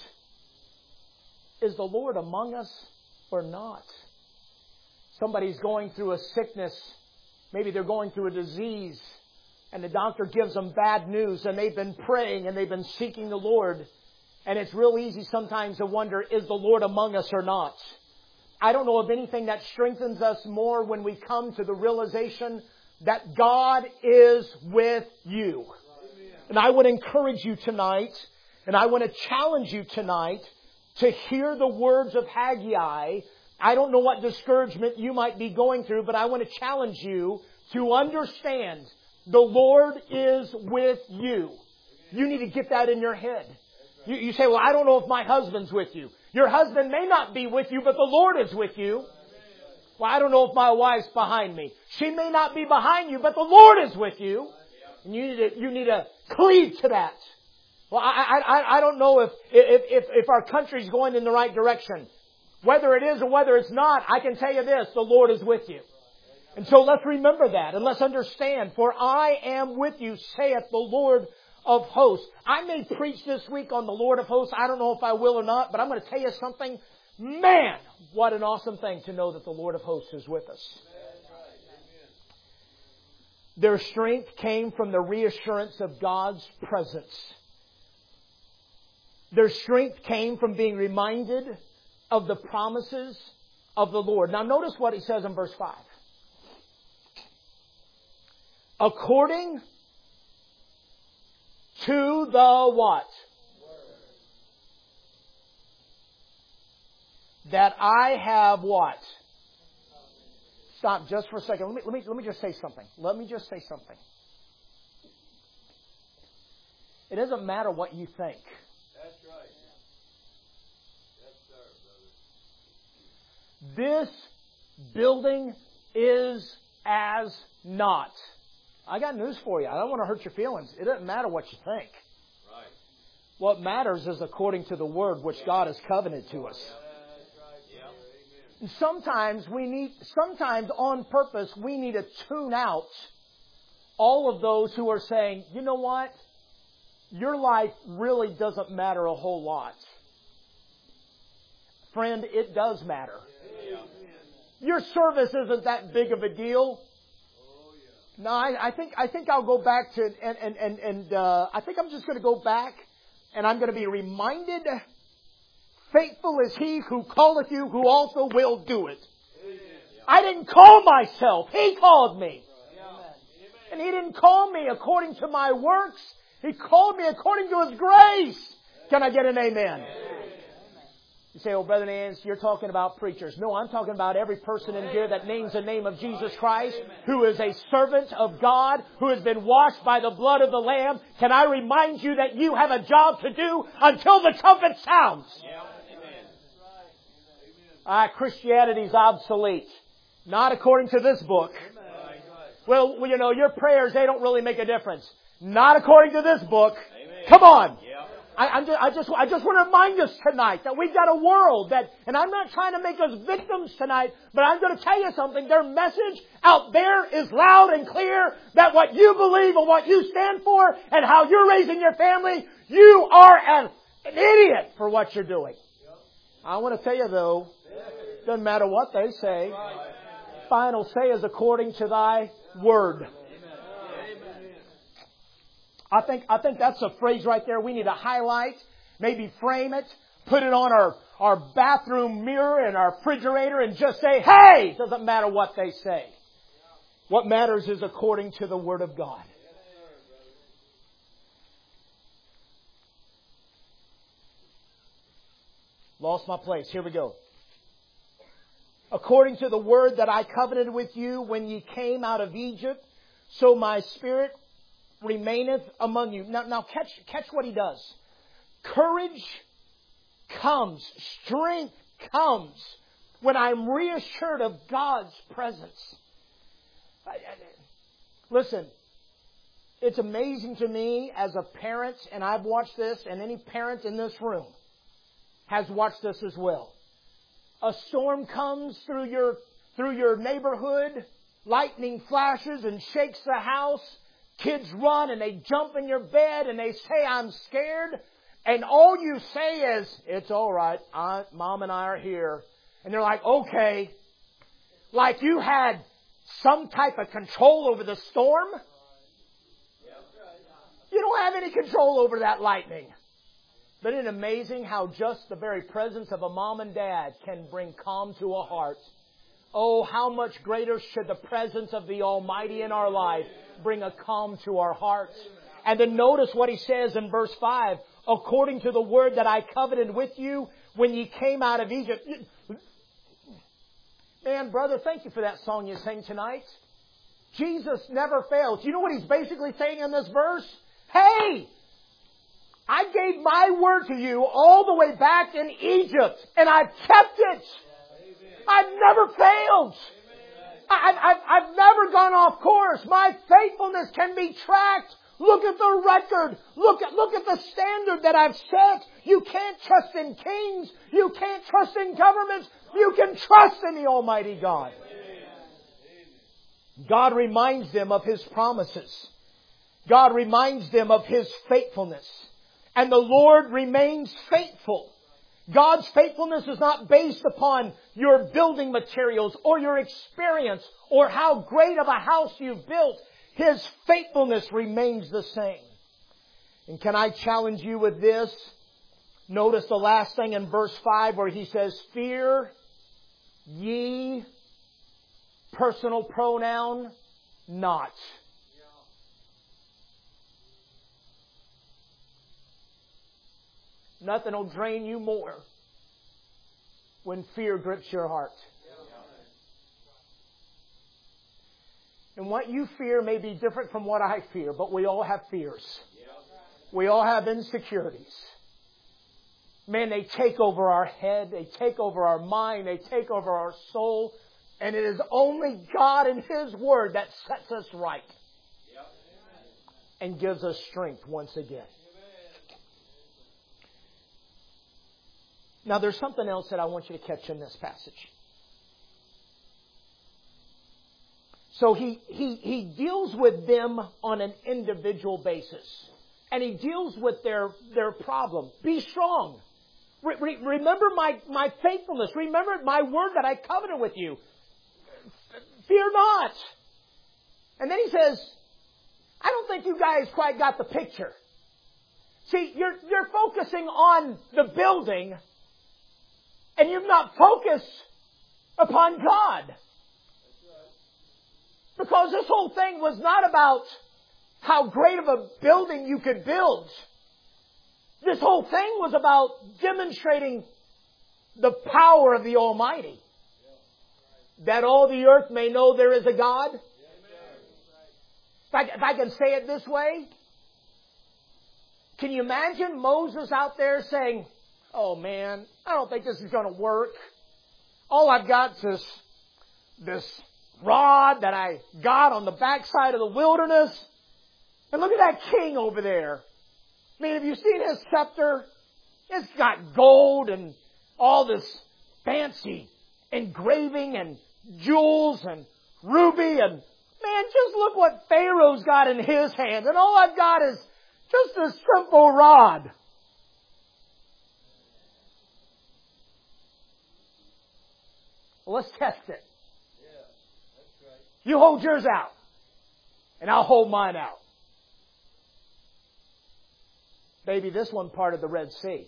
Is the Lord among us or not? Somebody's going through a sickness. Maybe they're going through a disease, and the doctor gives them bad news, and they've been praying and they've been seeking the Lord. And it's real easy sometimes to wonder, is the Lord among us or not? I don't know of anything that strengthens us more when we come to the realization that God is with you. And I would encourage you tonight, and I want to challenge you tonight to hear the words of Haggai. I don't know what discouragement you might be going through, but I want to challenge you to understand the Lord is with you. You need to get that in your head. You, you say, well, I don't know if my husband's with you. Your husband may not be with you, but the Lord is with you. Well, I don't know if my wife's behind me. She may not be behind you, but the Lord is with you. And you need to, you need to cleave to that. Well, I, I, I don't know if, if, if, if our country's going in the right direction. Whether it is or whether it's not, I can tell you this, the Lord is with you. And so let's remember that and let's understand. For I am with you, saith the Lord of hosts. I may preach this week on the Lord of hosts. I don't know if I will or not, but I'm going to tell you something. Man, what an awesome thing to know that the Lord of hosts is with us. Their strength came from the reassurance of God's presence. Their strength came from being reminded of the promises of the Lord. Now notice what he says in verse five. According to the what? that I have what? Stop just for a second. Let me, let me, let me just say something. Let me just say something. It doesn't matter what you think. That's right. Yes, sir, brother. This building is as not. I got news for you. I don't want to hurt your feelings. It doesn't matter what you think. Right. What matters is according to the Word which God has covenanted to us. That's right. Yeah. And sometimes we need, sometimes on purpose, we need to tune out all of those who are saying, you know what? Your life really doesn't matter a whole lot. Friend, it does matter. Your service isn't that big of a deal. No, I, I think I think I'll go back to and and and, and uh, I think I'm just going to go back, and I'm going to be reminded. Faithful is He who calleth you, who also will do it. I didn't call myself; He called me, and He didn't call me according to my works. He called me according to His grace. Can I get an amen? You say, oh, Brother Nance, you're talking about preachers. No, I'm talking about every person in here that names the name of Jesus Christ, who is a servant of God, who has been washed by the blood of the Lamb. Can I remind you that you have a job to do until the trumpet sounds? Ah, Christianity's obsolete. Not according to this book. Well, you know, your prayers, they don't really make a difference. Not according to this book. Come on. I, I'm just, I just, I just want to remind us tonight that we've got a world that, and I'm not trying to make us victims tonight, but I'm going to tell you something. Their message out there is loud and clear that what you believe and what you stand for and how you're raising your family, you are an, an idiot for what you're doing. I want to tell you though, doesn't matter what they say. Final say is according to thy word. I think I think that's a phrase right there we need to highlight, maybe frame it, put it on our, our bathroom mirror and our refrigerator and just say, hey, doesn't matter what they say. What matters is according to the Word of God. Lost my place. Here we go. According to the word that I covenanted with you when ye came out of Egypt, so my spirit remaineth among you. Now, now catch, catch what he does. Courage comes, strength comes when I'm reassured of God's presence. I, I, listen, it's amazing to me as a parent, and I've watched this, and any parent in this room has watched this as well. A storm comes through your, through your neighborhood, lightning flashes and shakes the house. Kids run and they jump in your bed and they say, I'm scared. And all you say is, it's all right. I, Mom and I are here. And they're like, okay. Like you had some type of control over the storm. You don't have any control over that lightning. But isn't it amazing how just the very presence of a mom and dad can bring calm to a heart? Oh, how much greater should the presence of the Almighty in our life bring a calm to our hearts. And then notice what he says in verse five. According to the word that I covenanted with you when ye came out of Egypt. Man, brother, thank you for that song you sang tonight. Jesus never fails. You know what he's basically saying in this verse? Hey! I gave my word to you all the way back in Egypt, and I've kept it. I've never failed. I've, I've, I've never gone off course. My faithfulness can be tracked. Look at the record. Look at, look at the standard that I've set. You can't trust in kings. You can't trust in governments. You can trust in the Almighty God. God reminds them of His promises. God reminds them of His faithfulness. And the Lord remains faithful. God's faithfulness is not based upon your building materials or your experience or how great of a house you've built. His faithfulness remains the same. And can I challenge you with this? Notice the last thing in verse five where he says, fear ye, personal pronoun, not. Nothing will drain you more when fear grips your heart. And what you fear may be different from what I fear, but we all have fears. We all have insecurities. Man, they take over our head, they take over our mind, they take over our soul, and it is only God and His Word that sets us right and gives us strength once again. Now, there's something else that I want you to catch in this passage. So he, he, he deals with them on an individual basis. And he deals with their, their problem. Be strong. Re- re- remember my, my faithfulness. Remember my word that I covenanted with you. Fear not. And then he says, I don't think you guys quite got the picture. See, you're, you're focusing on the building, and you've not focused upon God. Because this whole thing was not about how great of a building you could build. This whole thing was about demonstrating the power of the Almighty. That all the earth may know there is a God. If I, if I can say it this way, can you imagine Moses out there saying, oh man, I don't think this is going to work. All I've got is this, this rod that I got on the backside of the wilderness. And look at that king over there. I mean, have you seen his scepter? It's got gold and all this fancy engraving and jewels and ruby. And man, just look what Pharaoh's got in his hand. And all I've got is just a simple rod. Well, let's test it. You hold yours out, and I'll hold mine out. Baby, this one parted the Red Sea.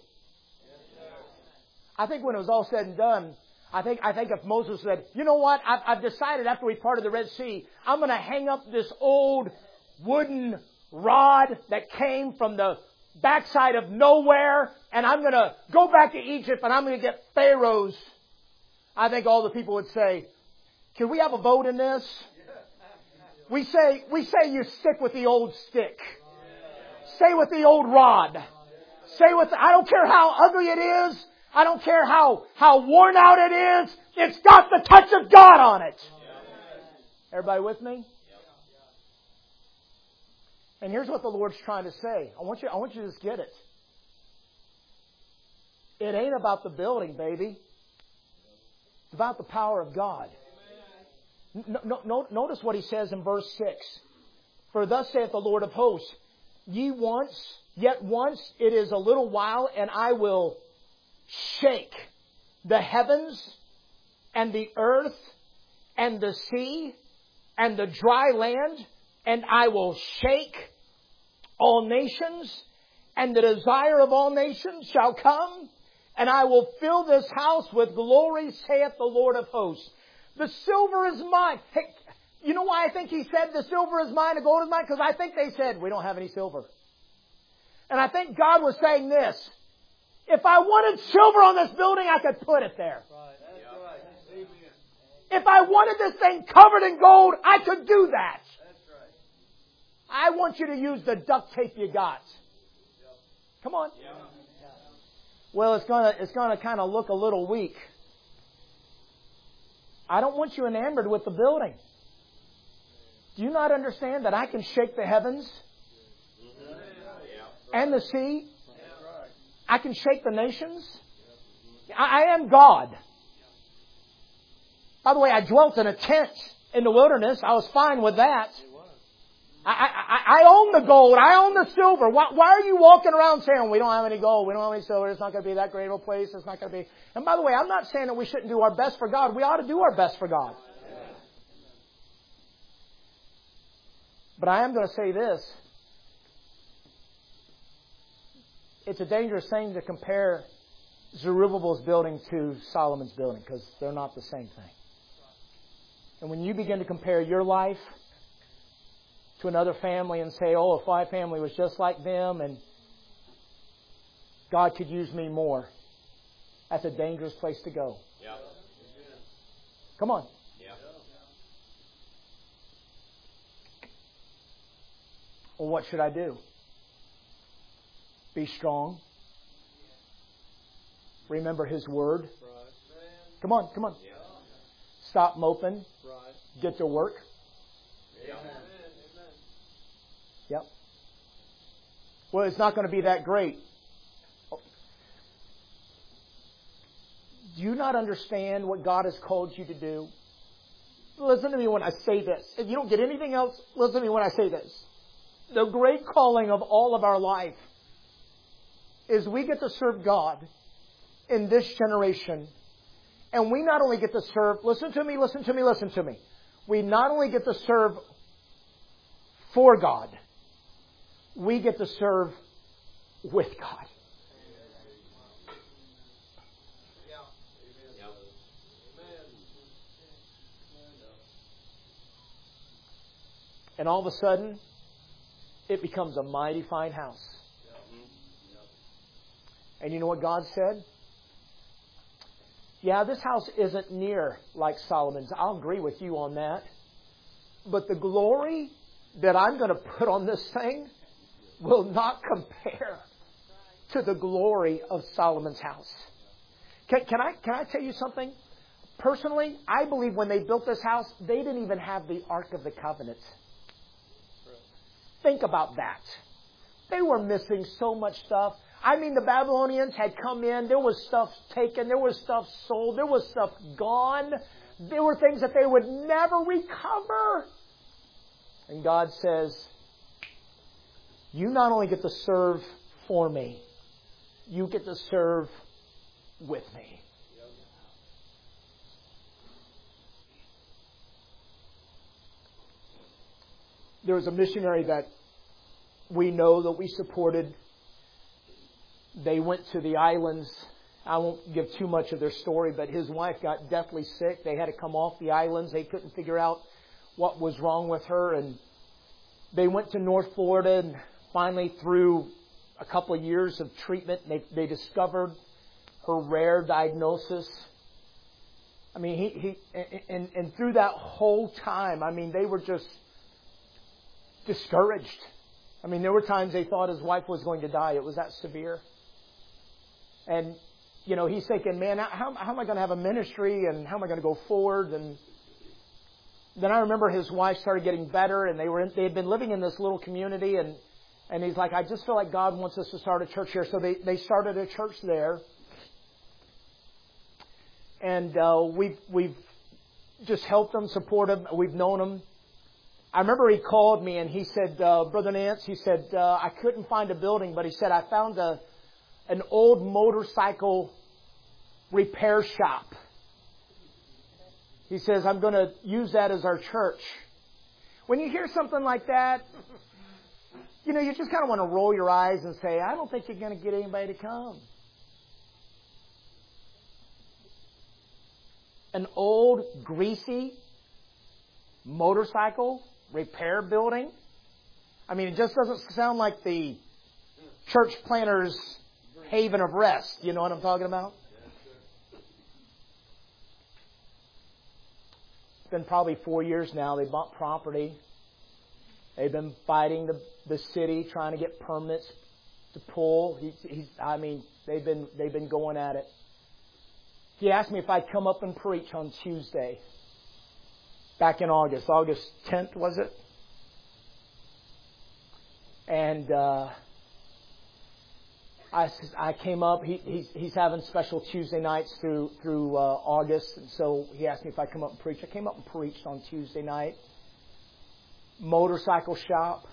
I think when it was all said and done, I think I think if Moses said, you know what, I've, I've decided after we parted the Red Sea, I'm going to hang up this old wooden rod that came from the backside of nowhere, and I'm going to go back to Egypt, and I'm going to get Pharaoh's. I think all the people would say, can we have a vote in this? We say, we say you stick with the old stick. Stay with the old rod. Stay with the, I don't care how ugly it is. I don't care how, how worn out it is. It's got the touch of God on it. Everybody with me? And here's what the Lord's trying to say. I want you, I want you to just get it. It ain't about the building, baby. It's about the power of God. No, no, notice what he says in verse six. For thus saith the Lord of hosts, ye once, yet once it is a little while, and I will shake the heavens and the earth and the sea and the dry land, and I will shake all nations, and the desire of all nations shall come, and I will fill this house with glory, saith the Lord of hosts. The silver is mine. Hey, you know why I think he said the silver is mine, the gold is mine? Because I think they said, we don't have any silver. And I think God was saying this. If I wanted silver on this building, I could put it there. If I wanted this thing covered in gold, I could do that. I want you to use the duct tape you got. Come on. Well, it's gonna it's gonna kind of look a little weak. I don't want you enamored with the building. Do you not understand that I can shake the heavens and the sea? I can shake the nations. I, I am God. By the way, I dwelt in a tent in the wilderness. I was fine with that. I, I, I own the gold. I own the silver. Why, why are you walking around saying, we don't have any gold, we don't have any silver, it's not going to be that great of a place, it's not going to be... And by the way, I'm not saying that we shouldn't do our best for God. We ought to do our best for God. But I am going to say this. It's a dangerous thing to compare Zerubbabel's building to Solomon's building, because they're not the same thing. And when you begin to compare your life to another family and say, oh, if my family was just like them and God could use me more, that's a dangerous place to go. Come on. Yeah. Well, what should I do? Be strong. Remember His Word. Come on, come on. Yeah. Stop moping. Right. Get to work. Yeah. Yep. Well, it's not going to be that great. Do you not understand what God has called you to do? Listen to me when I say this. If you don't get anything else, listen to me when I say this. The great calling of all of our life is we get to serve God in this generation. And we not only get to serve, listen to me, listen to me, listen to me. We not only get to serve for God, we get to serve with God. And all of a sudden, it becomes a mighty fine house. And you know what God said? Yeah, this house isn't near like Solomon's. I'll agree with you on that. But the glory that I'm going to put on this thing will not compare to the glory of Solomon's house. Can, can I can I tell you something? Personally, I believe when they built this house, they didn't even have the Ark of the Covenant. Think about that. They were missing so much stuff. I mean, the Babylonians had come in. There was stuff taken. There was stuff sold. There was stuff gone. There were things that they would never recover. And God says, you not only get to serve for me, you get to serve with me. There was a missionary that we know that we supported. They went to the islands. I won't give too much of their story, but his wife got deathly sick. They had to come off the islands. They couldn't figure out what was wrong with her. And they went to North Florida, and finally through a couple of years of treatment, they, they discovered her rare diagnosis. I mean, he, he and, and through that whole time, I mean, they were just discouraged. I mean, there were times they thought his wife was going to die. It was that severe. And, you know, he's thinking, man, how, how am I going to have a ministry and how am I going to go forward? And then I remember his wife started getting better, and they were in, they had been living in this little community, and, and he's like, I just feel like God wants us to start a church here. So they, they started a church there. And uh, we've, we've just helped them, supported them. We've known them. I remember he called me and he said, uh, Brother Nance, he said, uh, I couldn't find a building, but he said, I found a an old motorcycle repair shop. He says, I'm going to use that as our church. When you hear something like that, you know, you just kind of want to roll your eyes and say, I don't think you're going to get anybody to come. An old, greasy motorcycle repair building. I mean, it just doesn't sound like the church planter's haven of rest. You know what I'm talking about? It's been probably four years now. They bought property. They've been fighting the the city, trying to get permits to pull. He's, he's, I mean, they've been they've been going at it. He asked me if I'd come up and preach on Tuesday. Back in August, August tenth, was it? And uh, I, I came up. He, he's, he's having special Tuesday nights through through uh, August, and so he asked me if I'd come up and preach. I came up and preached on Tuesday night. Motorcycle shop.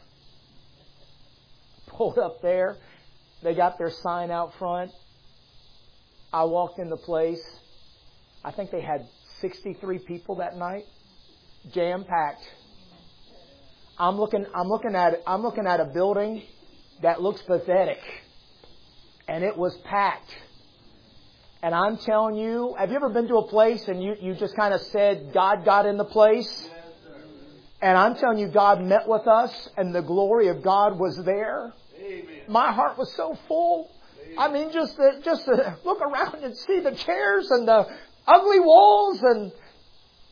Pulled up there. They got their sign out front. I walked in the place. I think they had sixty-three people that night. Jam packed. I'm looking. I'm looking at. I'm looking at a building that looks pathetic, and it was packed. And I'm telling you, have you ever been to a place and you you just kind of said God got in the place? And I'm telling you, God met with us, and the glory of God was there. Amen. My heart was so full. Amen. I mean, just to, just to look around and see the chairs and the ugly walls and.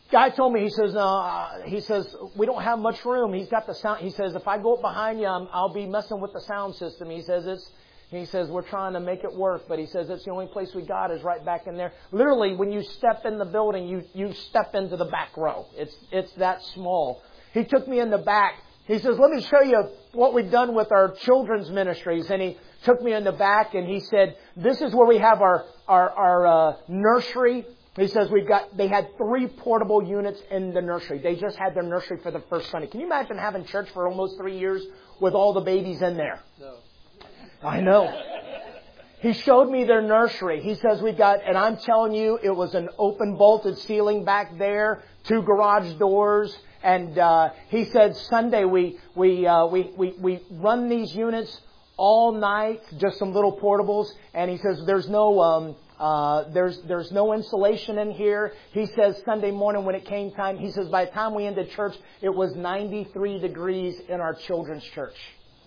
Guy told me, he says, no, uh, he says, we don't have much room. He's got the sound. He says, if I go up behind you, I'm, I'll be messing with the sound system. He says, it's, he says, we're trying to make it work. But he says, it's the only place we got is right back in there. Literally, when you step in the building, you, you step into the back row. It's, it's that small. He took me in the back. He says, let me show you what we've done with our children's ministries. And he took me in the back and he said, this is where we have our, our, our uh, nursery. He says we've got, they had three portable units in the nursery. They just had their nursery for the first Sunday. Can you imagine having church for almost three years with all the babies in there? No. I know. He showed me their nursery. He says we've got, and I'm telling you, it was an open bolted ceiling back there, two garage doors. And, uh, he said Sunday we, we, uh, we, we, we run these units all night, just some little portables. And he says there's no, um, Uh, there's there's no insulation in here. He says Sunday morning when it came time, he says by the time we ended church, it was ninety-three degrees in our children's church.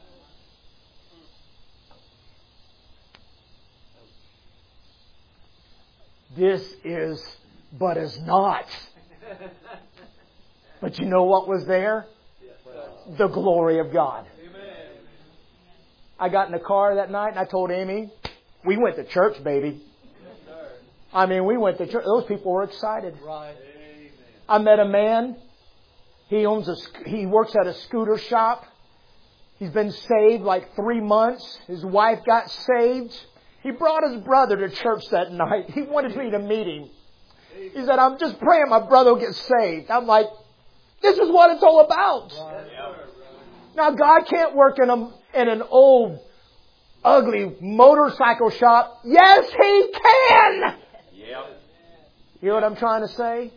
This is but is not. But you know what was there? The glory of God. I got in the car that night and I told Amy, we went to church, baby. I mean, we went to church. Those people were excited. Right. I met a man. He owns a, he works at a scooter shop. He's been saved like three months. His wife got saved. He brought his brother to church that night. He wanted me to meet him. He said, I'm just praying my brother will get saved. I'm like, this is what it's all about. Right. Now, God can't work in a, in an old, ugly motorcycle shop. Yes, He can! You know what I'm trying to say?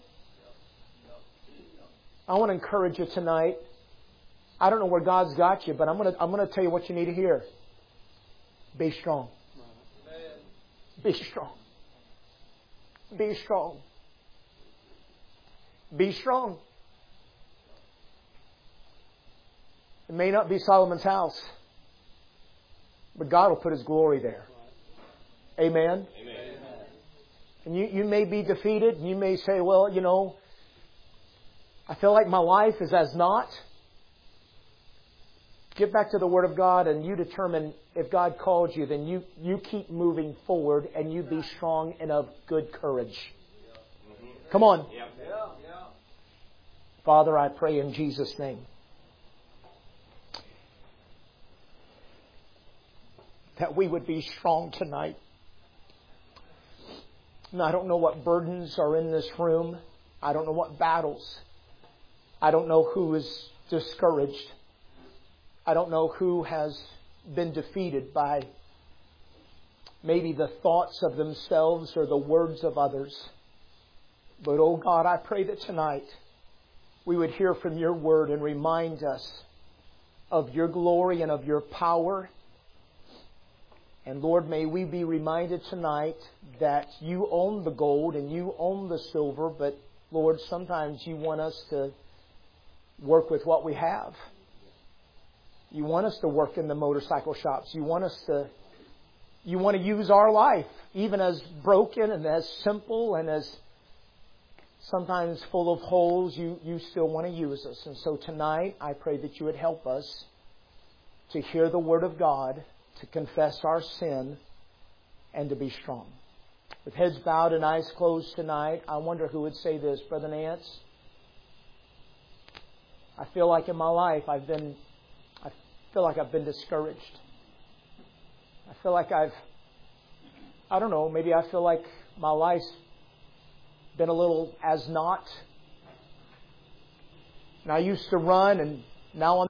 I want to encourage you tonight. I don't know where God's got you, but I'm going to, I'm going to tell you what you need to hear. Be strong. Be strong. Be strong. Be strong. It may not be Solomon's house, but God will put His glory there. Amen? Amen. And you, you may be defeated. And you may say, well, you know, I feel like my life is as naught. Get back to the Word of God and you determine if God called you, then you, you keep moving forward and you be strong and of good courage. Come on. Father, I pray in Jesus' name that we would be strong tonight. And I don't know what burdens are in this room. I don't know what battles. I don't know who is discouraged. I don't know who has been defeated by maybe the thoughts of themselves or the words of others. But, oh God, I pray that tonight we would hear from Your Word and remind us of Your glory and of Your power. And Lord, may we be reminded tonight that You own the gold and You own the silver, but Lord, sometimes You want us to work with what we have. You want us to work in the motorcycle shops. You want us to, You want to use our life, even as broken and as simple and as sometimes full of holes, you, you still want to use us. And so tonight, I pray that You would help us to hear the Word of God, to confess our sin, and to be strong. With heads bowed and eyes closed tonight, I wonder who would say this, Brother Nance. I feel like in my life I've been, I feel like I've been discouraged. I feel like I've, I don't know, maybe I feel like my life's been a little as naught. And I used to run, and now I'm